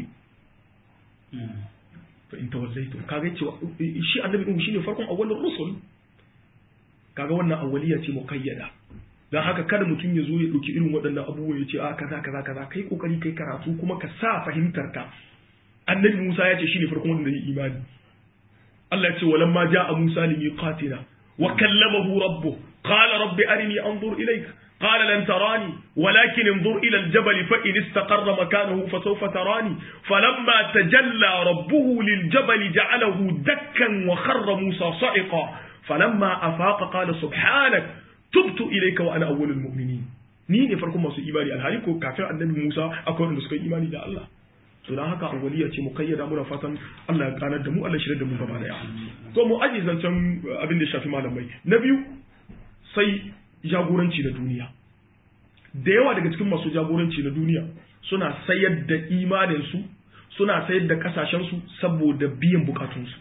فإن توليتم كاغا شيء النبي نوح شيء فرق أول الرسل كاغا wannan awwaliya ce muqayyada dan haka kada mutum ya zo ya dauki irin waɗannan abubuwa ya ce a kaza kai kokari kai karatu kuma ka sa fahimtar ka annabi Musa ya ce shine farkon wanda ya imani Allah ya ce walamma jaa Musa limiqatina wa kallamahu rabbuh qala rabbi arini anzur ilayka قال لن تراني ولكن انظر إلى الجبل فإن استقر مكانه فسوف تراني فلما تجلى ربه للجبل جعله دكا وخر موسى صعقا فلما أفاق قال سبحانك تبت إليك وأنا أول المؤمنين ni ne farkon masu imani alhali ko kafin annabi Musa akwai wanda suka yi imani da Allah to dan haka awwaliya ce mukayyada muna fatan Allah ya kanar da mu Allah shirye da mu gaba daya to mu aji zancen abin da ya shafi malamai na biyu sai jagoranci na duniya da yawa daga cikin masu jagoranci na duniya suna sayar da imaninsu suna sayar da kasashensu saboda biyan bukatunsu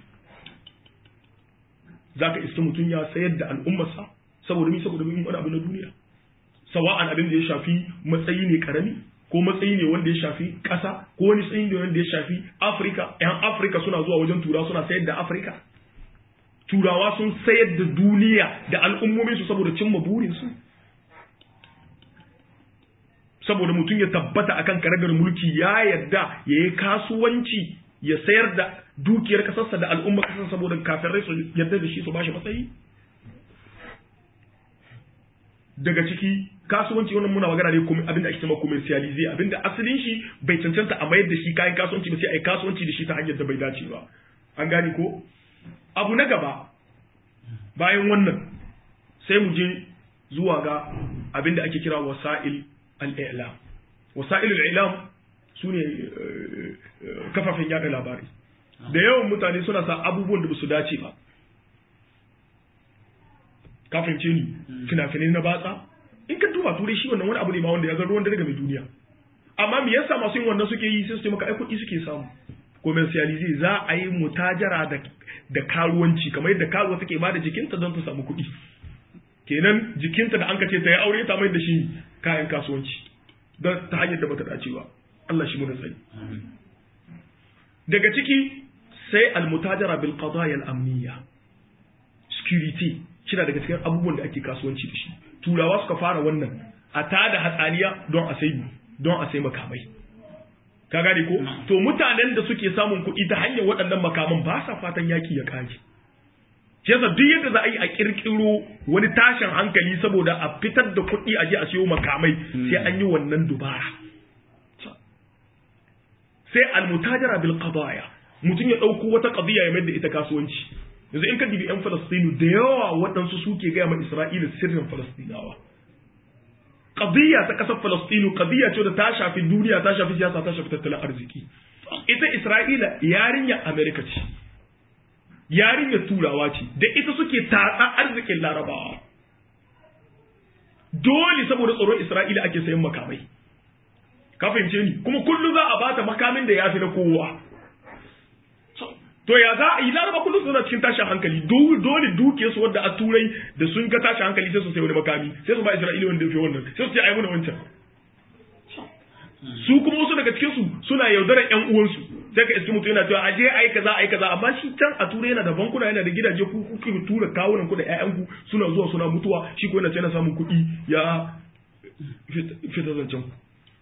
za ka iska mutum ya sayar da al'ummarsa saboda wani abu na duniya sawa'an abin da ya shafi matsayi ne karami ko matsayi ne wanda ya shafi ƙasa ko wani matsayi ne wanda ya shafi Afirka ‘yan Afirka suna zuwa wajen turawa suna sayar da Afirka turawa sun sayar da duniya da al'ummominsu saboda cimma burinsu saboda mutum ya tabbata akan karagar mulki ya yarda ya yi kasuwanci ya sayar da dukiyar kasarsa da al'umma kasarsa saboda kafirai su yarda da shi su bashi matsayi daga ciki kasuwanci wannan muna magana ne kuma abinda ake cewa commercialize abinda asalin shi bai cancanta a mayar da shi kayan kasuwanci ba sai a yi kasuwanci da shi ta hanyar da bai dace ba an gane ko abu na gaba bayan wannan sai mu je zuwa ga abinda ake kira wasa'il al-i'lam wasa'il al-i'lam sune kafafen yada labarai da yawan mutane suna sa abubuwan da ba su dace ba kafin ce ni fina-finai na batsa in ka duba turai shi wannan wani abu ne ma wanda ya zama ruwan dare ga mai duniya amma me yasa masu yin wannan suke yi sai su ce maka ai kuɗi suke samu commercialize za a yi mutajara da karuwanci kamar yadda karuwa take ba da jikinta don ta samu kuɗi kenan jikinta da an ka ce ta yi aure ta mai da shi kayan kasuwanci don ta hanyar da bata dace ba Allah shi mu da tsari daga ciki sai al-mutajara bil qadaya al-amniya security shi daga cikin abubuwan da ake kasuwanci da shi turawa suka fara wannan a tada hatsaniya don a sai makamai ka gane ko to mutanen da suke samun kuɗi ta hanyar waɗannan makaman ba sa fatan yaki ya kaji yasa duk yadda za a yi a kirkiro wani tashin hankali saboda a fitar da kuɗi a je a siyo makamai sai an yi wannan dubara sai almutajara bil qadaya mutum ya dauko wata qadiya ya mai da ita kasuwanci yanzu in ka dibi yan Falastinu da yawa waɗansu suke gaya ma Isra'ila sirrin Falastinawa qadiya ta kasar Falastinu qadiya ce da ta shafi duniya ta shafi siyasa ta shafi tattalin arziki ita Isra'ila yarinya America ce yarinyar turawa ce da ita suke tatsa arzikin larabawa dole saboda tsoron Isra'ila ake sayan makamai ka fahimce ni kuma kullum za a bata makamin da ya fi na kowa to ya za a yi laraba kullum suna cikin tashin hankali dole duke su wadda a turai da sun ga tashin hankali sai su sai wani makami sai su ba Isra'ila wanda ya fi wannan sai su ce ai muna wancan su kuma wasu daga cikin su suna yaudarar ƴan uwansu sai ka iski mutum yana cewa aje ai kaza amma shi can a turai yana da bankuna yana da gidaje ku kuke tura kawunan ku da ƴaƴanku suna zuwa suna mutuwa shi ko yana ce yana samun kuɗi ya fita zancen ku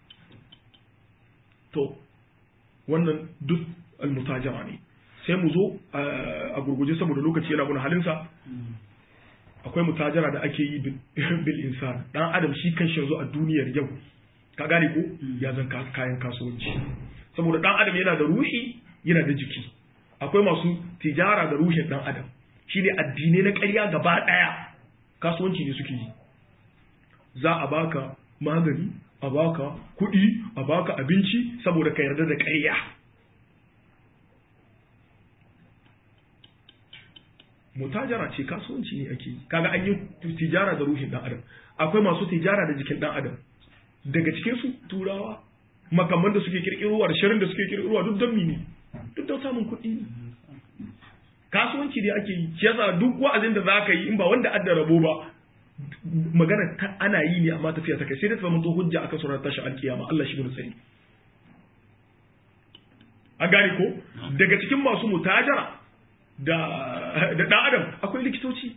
to wannan duk almutajara ne sai mu zo a gurguje saboda lokaci yana muna halinsa akwai mutajara da ake yi bil insan dan adam shi kanshi yanzu a duniyar yau ka gane ko ya zan kayan kasuwanci saboda dan adam yana da ruhi yana da jiki akwai masu tijara da ruhin dan adam shine addinai na ƙarya gaba daya kasuwanci ne suke yi za a baka magani a baka kuɗi a baka abinci saboda ka yarda da ƙarya mutajara ce, kasuwanci ne ake yi. Kaga an yi tijara da ruhin dan adam, akwai masu tijara da jikin dan adam, daga cikin su turawa makamman da suke kirkirowa da shirin da suke kirkirowa duk don mini, duk don samun kuɗi ne. Kasuwanci dai ake yi, shi yasa duk wa'azin da za ka yi in ba wanda adda rabo ba, magana ta ana yi ne amma tafiya ta kai sai da ta zama to hujja akan surar tashi alkiyama. Allah shi mun sani. A gane ko daga cikin masu mutajara da dan adam akwai likitoci,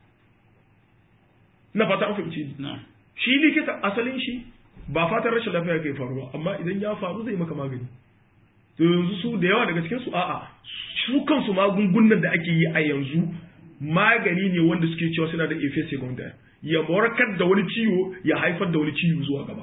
na fata an fahimci ni. Shi likita asalin shi ba fatan rashin lafiya kai faru ba, amma idan ya faru zai maka magani. To yanzu su da yawa daga cikin su a'a, su kansu magungunan da ake yi a yanzu magani ne wanda suke cewa suna da effect secondary, ya warkar da wani ciwo ya haifar da wani ciwo zuwa gaba.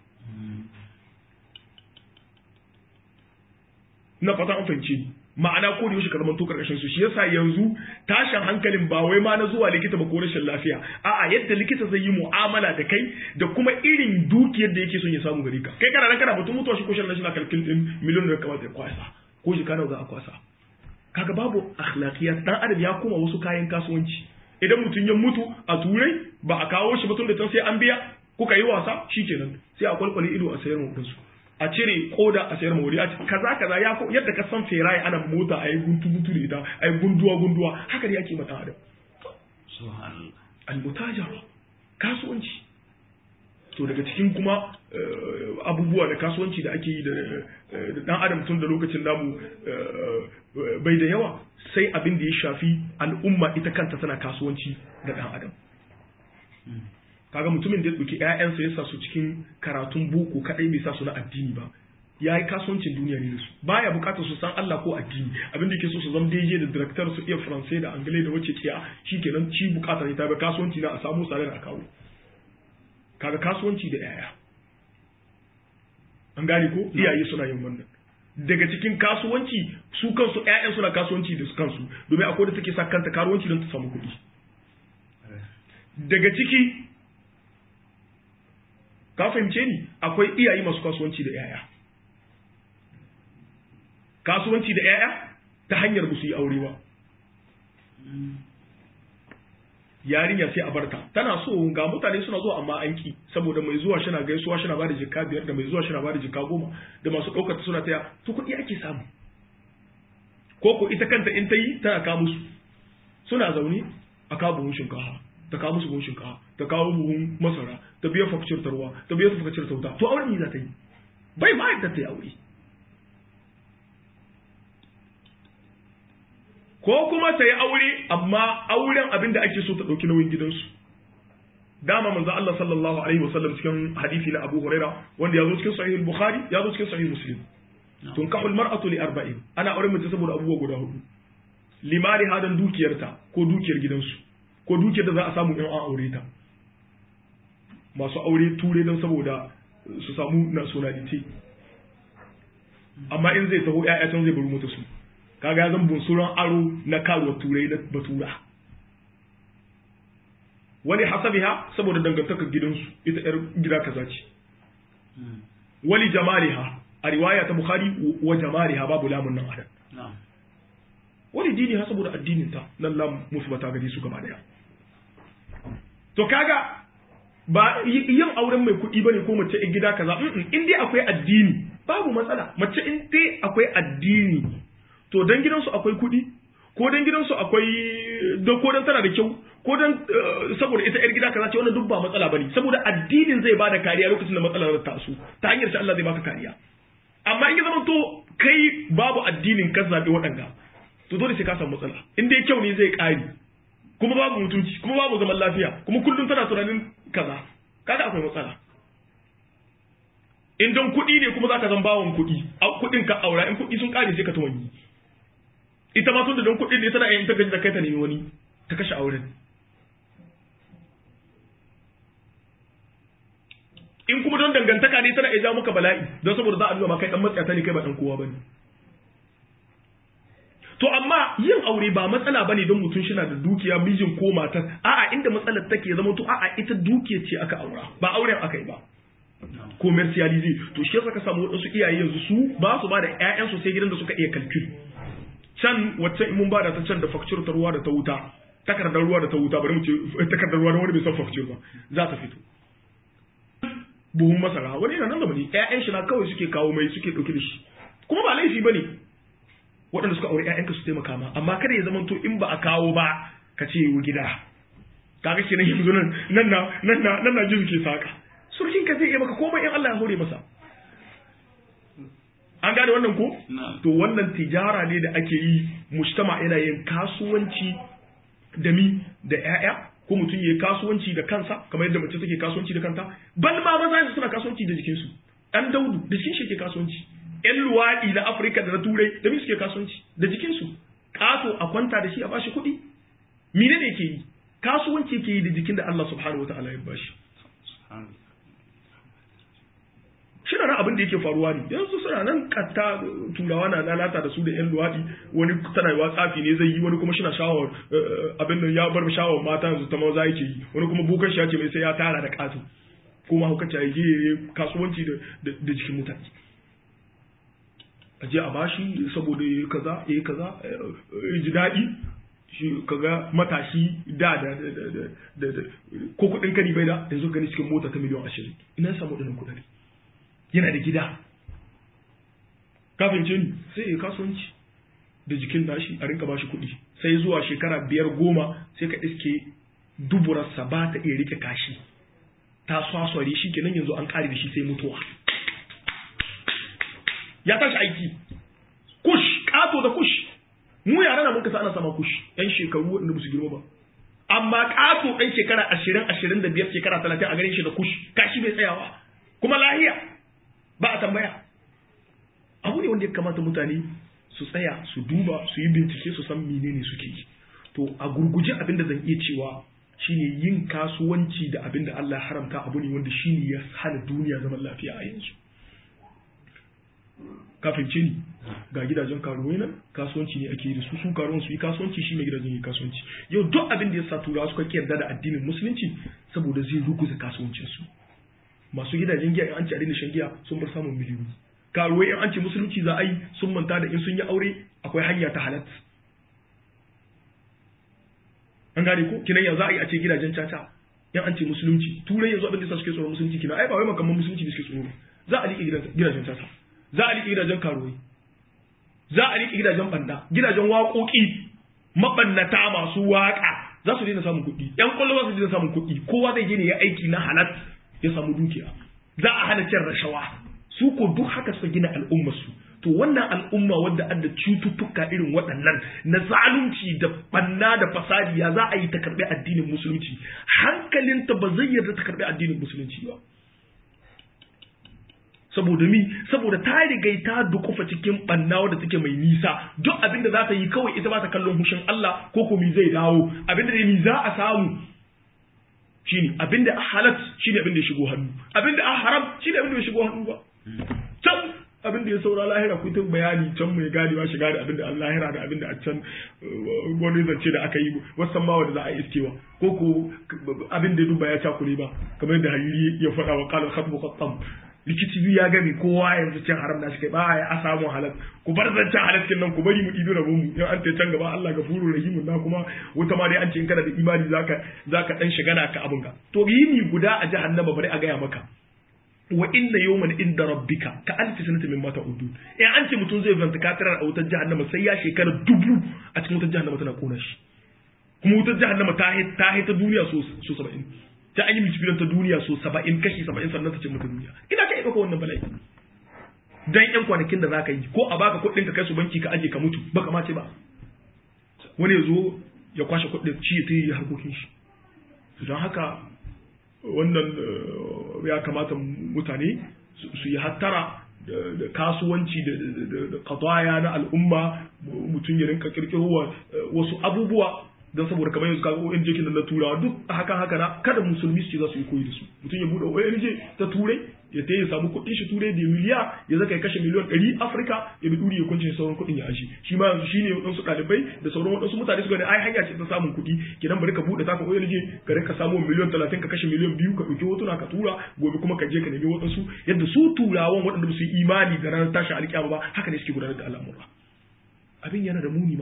Na fata an fahimci ma'ana ko da yaushe ka zama to karkashin su. Shi yasa yanzu tashin hankalin ba wai ma na zuwa likita ba ko rashin lafiya, a'a yadda likita zai yi mu'amala da kai da kuma irin dukiyar da yake son ya samu gari ka. Kai kana nan kana mutum mutuwa shi ko shan national calcul din miliyon da kamata ya kwasa ko shi kana za a kwasa. Kaga babu akhlaqiyat, dan adam ya koma wasu kayan kasuwanci. Idan mutum ya mutu a turai ba a kawo shi ba tun da tan sai an biya, kuka yi wasa shikenan sai a kwalkwale ido a sayar mu su, a cire koda a sayar mawuri, a kaza kaza ya ko yadda ka san feraye ana mota a yi guntu da ita, a yi gunduwa haka ne yake mata adam. Subhanallah. Al-mutajara, kasuwanci. To daga cikin kuma abubuwa da kasuwanci da ake yi da dan adam tun da lokacin namu bai da yawa, sai abin da ya shafi al'umma ita kanta tana kasuwanci da dan adam. Kaga mutumin da ya ɗauki ƴaƴansa ya sa su cikin karatun boko kaɗai bai sa su na addini ba, ya yi kasuwancin duniya ne da su, baya buƙatar su san Allah ko addini, abin da yake so su zama daidai da director su iya faransai da angalai da wacce ciya shikenan ci buƙatar ne ta ba kasuwanci na a samu salar a kawo. Kaga kasuwanci da ƴaƴa, an gane ko iyaye suna yin wannan. Daga cikin kasuwanci su kansu ƴaƴan suna kasuwanci da su kansu, domin akwai da take sa kanta karuwanci don ta samu kuɗi. Daga ciki ka fahimce ni akwai iyaye masu kasuwanci da yaya, kasuwanci da yaya ta hanyar ba su yi aure ba. Yarinya sai a barta tana so, ga mutane suna zuwa amma an ki, saboda mai zuwa shina gaisuwa shina bada jika 5 da mai zuwa shina bada jika 10 da masu ɗaukar ta suna taya, to kuɗi ake samu. Ko ita kanta in ta yi tana kawo musu, suna zaune a kawo buhun shinkafa, ta kawo musu buhun shinkafa, ta kawo buhun masara, ta biya fakcir ta ruwa, ta biya fakcir ta wuta, to auren ne za ta yi, bai ma yadda ta yi aure. Ko kuma ta yi aure amma auren abin da ake so ta ɗauki nauyin gidansu. Dama manzo Allah sallallahu alaihi wasallam cikin hadisi na Abu Huraira wanda ya zo cikin Sahih al-Bukhari, ya zo cikin Sahih Muslim. Tunkahu al-mar'atu li 40, ana auren mace saboda abubuwa guda 4. Limari hadan dukiyarta ko dukiyar gidansu, ko dukiyar da za a samu in an aure ta. Masu aure ture don saboda su samu nationality, amma in zai taho ƴaƴa can zai bari mata su, kaga ya zan bunsuran aro na karuwar turai na batura. Wali hasabiha saboda dangantakar gidansu, ita ƴar gida kaza ce. Wali jamaliha a riwaya ta Bukhari, wa jamaliha babu lamun nan adan. Wali diniha saboda addinin ta, nan lam musbata gare su gaba daya. To kaga ba yin auren mai kuɗi bane ko mace in gida kaza, in dai akwai addini babu matsala. Mace in dai akwai addini, to dan gidansu akwai kuɗi, ko dan gidansu akwai ko dan tana da kyau, ko dan saboda ita yar gida kaza ce, wannan duk ba matsala bane, saboda addinin zai bada kariya lokacin da matsalar ta taso, ta hanyar shi Allah zai baka kariya. Amma in ya zama to kai babu addinin ka zabe waɗanga, to dole sai ka samu matsala. In dai kyau ne zai ƙari, kuma babu mutunci, kuma babu zaman lafiya, kuma kullum tana tunanin kaza, kaga akwai matsala. In don kuɗi ne kuma zaka zan bawon kuɗi, kuɗin ka aura, in kuɗi sun ƙare sai ka tuwanyi. Ita ma tun da don kuɗin ne tana yin ta gaji da kai ta nemi wani ta kashe auren. In kuma don dangantaka ne tana iya jawo maka bala'i, don saboda za a duba ma kai dan matsayata ne, kai ba dan kowa bane. To amma yin aure ba matsala bane don mutum shi na da dukiya, mijin ko matar, a'a inda matsalar take zama to a'a ita dukiya ce aka aura, ba auren aka yi ba. Commercialize, to shi yasa ka samu wadansu iyaye yanzu su ba su ba da ƴaƴansu sai gidan da suka iya calcul. Can wacce in mun bada ta can da facture ta ruwa da ta wuta, takardar ruwa da ta wuta bari mu ce takardar ruwa da wani bai san facture ba za ta fito buhun masara wani yana nan da mani ƴaƴan shi na kawai suke kawo mai suke dauke da shi kuma ba laifi bane waɗanda suka aure ƴaƴanka su taimaka ma amma kada ya zamanto in ba a kawo ba ka ce yi gida kaga kenan yanzu nan na jin ke saka surkin ka zai iya maka komai in Allah ya hore masa an gane wannan ko to wannan tijara ne da ake yi mujtama yana yin kasuwanci da da ƴaƴa ko mutum yayi kasuwanci da kansa kamar yadda mace take kasuwanci da kanta bal ma maza suna kasuwanci da jikinsu dan daudu da jikin shi ke kasuwanci ƴan luwaɗi na Afirka da na Turai da mi suke kasuwanci da jikinsu kato a kwanta da shi a bashi kuɗi mine ne ke yi kasuwanci ke yi da jikin da Allah subhanahu wataala ya bashi shi na abin da yake faruwa ne yanzu suna nan katta turawa na lalata da su da ƴan luwaɗi wani tana yi tsafi ne zai yi wani kuma shi na shawar abin da ya bar shawar mata yanzu ta maza yake yi wani kuma bukan shi ya ce mai sai ya tara da kato kuma haukaci ya je kasuwanci da jikin mutane a je a bashi saboda ya yi kaza ya ji daɗi shi kaga matashi da ko kuɗin kari bai da yanzu gani cikin mota ta miliyan 20 ina ya samu ɗanin kuɗaɗe yana da gida kafin ce ni sai ya kasuwanci da jikin nashi a rinka bashi kuɗi sai zuwa shekara 5-10 sai ka iske duburarsa ba ta iya rike kashi ta swasware shi kenan yanzu an ƙare da shi sai mutuwa ya tashi aiki kush ƙato da kush mu yara na mun kasa ana sama kush yan shekaru wanda musu girma ba amma ƙato ɗan shekara 20-25 shekara 30 a garin shi da kush kashi bai tsayawa kuma lahiya ba a tambaya abu ne wanda ya kamata mutane su tsaya su duba su yi bincike su san menene suke yi to a gurguje abin da zan iya cewa shine yin kasuwanci da abin da Allah ya haramta abu ne wanda shine ya hana duniya zaman lafiya a yanzu kafin ce ni ga gidajen karuwai nan kasuwanci ne ake yi da su karuwan su yi kasuwanci shi ne gidajen yi kasuwanci yau duk abin da ya sa turawa suka yarda da addinin musulunci saboda zai ruguza kasuwancinsu masu gidajen giya in an ci a daina shan giya sun bar samun miliyoyi karuwai in an ce musulunci za a yi sun manta da in sun yi aure akwai hanya ta halat an gane ko kinan ya za a yi a ce gidajen caca in an ce musulunci turai yanzu abin da sa suke tsoron musulunci kina ai ba wai makamman musulunci da suke tsoro za a liƙe gidajen caca za a liƙe gidajen karuwai za a liƙe gidajen banda gidajen waƙoƙi mabannata masu waƙa za su daina samun kuɗi ƴan ƙwallo za su daina samun kuɗi kowa zai je ne ya aiki na halat ya samu dukiya za a hana cin rashawa su ko duk haka suka gina al'ummarsu to wannan al'umma wadda adda cututtuka irin waɗannan na zalunci da banna da fasadi ya za a yi ta karɓi addinin musulunci hankalinta ba zai yarda ta karɓi addinin musulunci ba saboda ta riga ta dukufa cikin banna wadda take mai nisa duk abinda za ta yi kawai ita ba ta kallon hushin Allah ko ko mi zai dawo abinda da mi za a samu shine abinda a halat shine abinda ya shigo hannu abinda a haram shine abinda ya shigo hannu ba can abinda ya saura lahira ku ta bayani can mai gadi ba shiga da abinda Allah lahira da abinda a can wani zance da aka yi wasan ma wanda za a yi iskewa ko abinda ya duba ya cakure ba kamar yadda Hariri ya faɗa wa qala khatbu khattam likiti biyu ya gami kowa yanzu cin haram na shi kai ba ya a samu halal ku bar zancen halalcin nan ku bari mu ɗibi rabon mu in an ta can gaba Allah gafurur rahimun na kuma wuta ma dai an ce in kana da imani zaka dan shiga na ka abin ka to yini guda a jahannama bari a gaya maka wa inna yawman inda rabbika ka alfi sanata mimma ta'udun in an ce mutum zai zanta katirar a wutar jahannama sai ya shekara 1000 a cikin wutar jahannama tana kona shi kuma wutar jahannama ta haita duniya so 70 ta an yi multiplication ta duniya so 70 kashi 70 sannan ta ce mata duniya ina ka ɗauka wannan bala'i dan yan kwanakin da zaka yi ko a baka kuɗin ka kai su banki ka aje ka mutu baka ma ce ba wani ya zo ya kwashe kuɗin ci ya tayi harkokin shi don haka wannan ya kamata mutane su yi hattara da kasuwanci da qadaya na al'umma mutum ya rinka kirkirowa wasu abubuwa don saboda kamar yanzu kaga ONG kin na turawa duk haka na kada musulmi su za su yi koyi da su mutum ya bude ONG ta turai ya tayi samu kuɗin shi turai da miliya ya zaka kashe miliyan 100 Afirka ya bi duri ya kunce sauran kuɗin ya ashi shi ma yanzu shine wadansu ɗalibai da sauran wadansu mutane suka ne ai hanya ce ta samun kuɗi kidan bari ka bude taka ONG ka rinka samu miliyan 30 ka kashe miliyan 2 ka dauki hotuna ka tura gobe kuma ka je ka nemi wadansu yadda su turawan waɗanda ba su yi imani da ranar tashin alƙiyama ba haka ne suke gudanar da al'amura abin yana da muni malam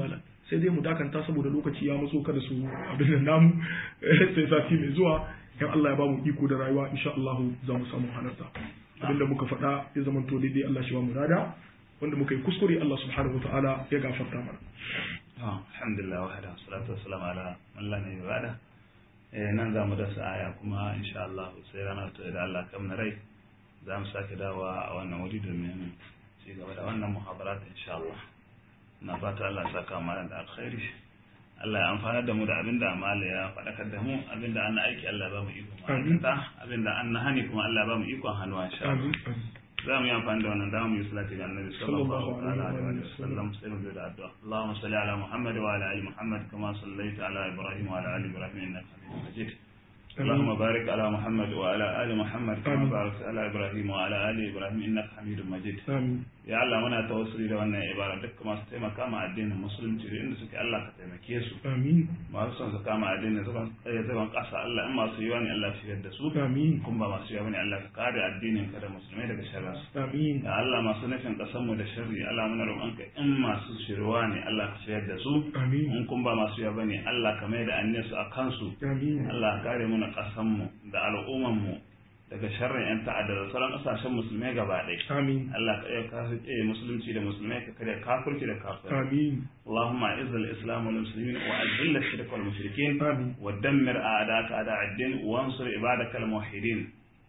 sai dai mu dakanta saboda lokaci ya matso kada su abin nan namu sai sati mai zuwa in Allah ya ba mu iko da rayuwa insha Allah za mu samu halarta abinda muka faɗa ya zama to daidai Allah shi ba mu rada wanda muka yi kuskure Allah subhanahu wataala ya gafarta mana alhamdulillah wahda salatu wassalamu ala man la nabiyya ba'da nan za mu dasa aya kuma insha Allah sai ranar ta da Allah kam na rai za mu sake dawowa a wannan wuri domin ci gaba da wannan muhadarat insha Allah na fata Allah ya saka mana da alkhairi Allah ya amfana da mu da abinda amala ya faɗakar da mu abinda an aiki Allah ya ba mu iko abinda an hani kuma Allah ya ba mu ikon hannuwa insha Allah za mu yi amfani da wannan dama mu yi salati ga annabi sallallahu alaihi wa sallam sai mu da addu'a Allahumma salli ala Muhammad wa ala ali Muhammad kama sallaita ala Ibrahim wa ala ali Ibrahim innaka Hamidum Majid اللهم بارك على محمد وعلى آل محمد كما باركت على إبراهيم وعلى آل إبراهيم إنك حميد مجيد يا الله منا توصلي da wannan ibara duk masu taimaka ma addinin musulunci inda suke Allah ka taimake su amin masu son su kama addinin su kan tsaye zaban kasa Allah in masu yiwa ne Allah shi da su amin kun ba masu yiwa ne Allah ka kare addinin ka da musulmai daga sharri amin ya Allah masu nufin kasan mu da sharri Allah muna roƙon ka in masu shirwa ne Allah ka shirya da su amin in kun ba masu yiwa ne Allah ka mai da annasu a kansu amin Allah ka kare mu na kasanmu da al'ummanmu daga sharrin 'yan ta'adda da sauran ƙasashen musulmai gaba ɗaya. Amin. Allah ka iya kasance musulunci da musulmai ka karya kafirci da kafir. Amin. Allahumma izz al-islam wal muslimin wa azil ash-shirk wal mushrikin. Amin. Wa dammir a'daka a'da ad-din wa ansur ibadaka al-muwahhidin.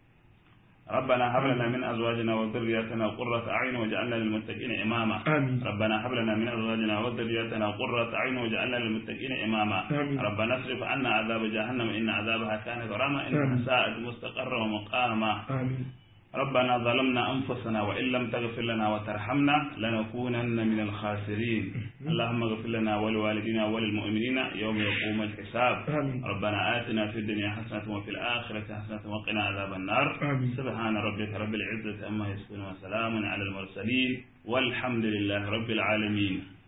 ربنا هب لنا من ازواجنا وذرياتنا قرة اعين واجعلنا للمتقين اماما آمين. ربنا هب لنا من ازواجنا وذرياتنا قرة اعين واجعلنا للمتقين اماما آمين. ربنا اصرف عنا عذاب جهنم ان عذابها كان غراما انها ساءت مستقرا ومقاما آمين. ربنا ظلمنا أنفسنا وإن لم تغفر لنا وترحمنا لنكونن من الخاسرين اللهم اغفر لنا ولوالدينا وللمؤمنين يوم يقوم الحساب آمين. ربنا آتنا في الدنيا حسنة وفي الآخرة حسنة وقنا عذاب النار آمين. سبحان ربك رب العزة عما يصفون وسلام على المرسلين والحمد لله رب العالمين.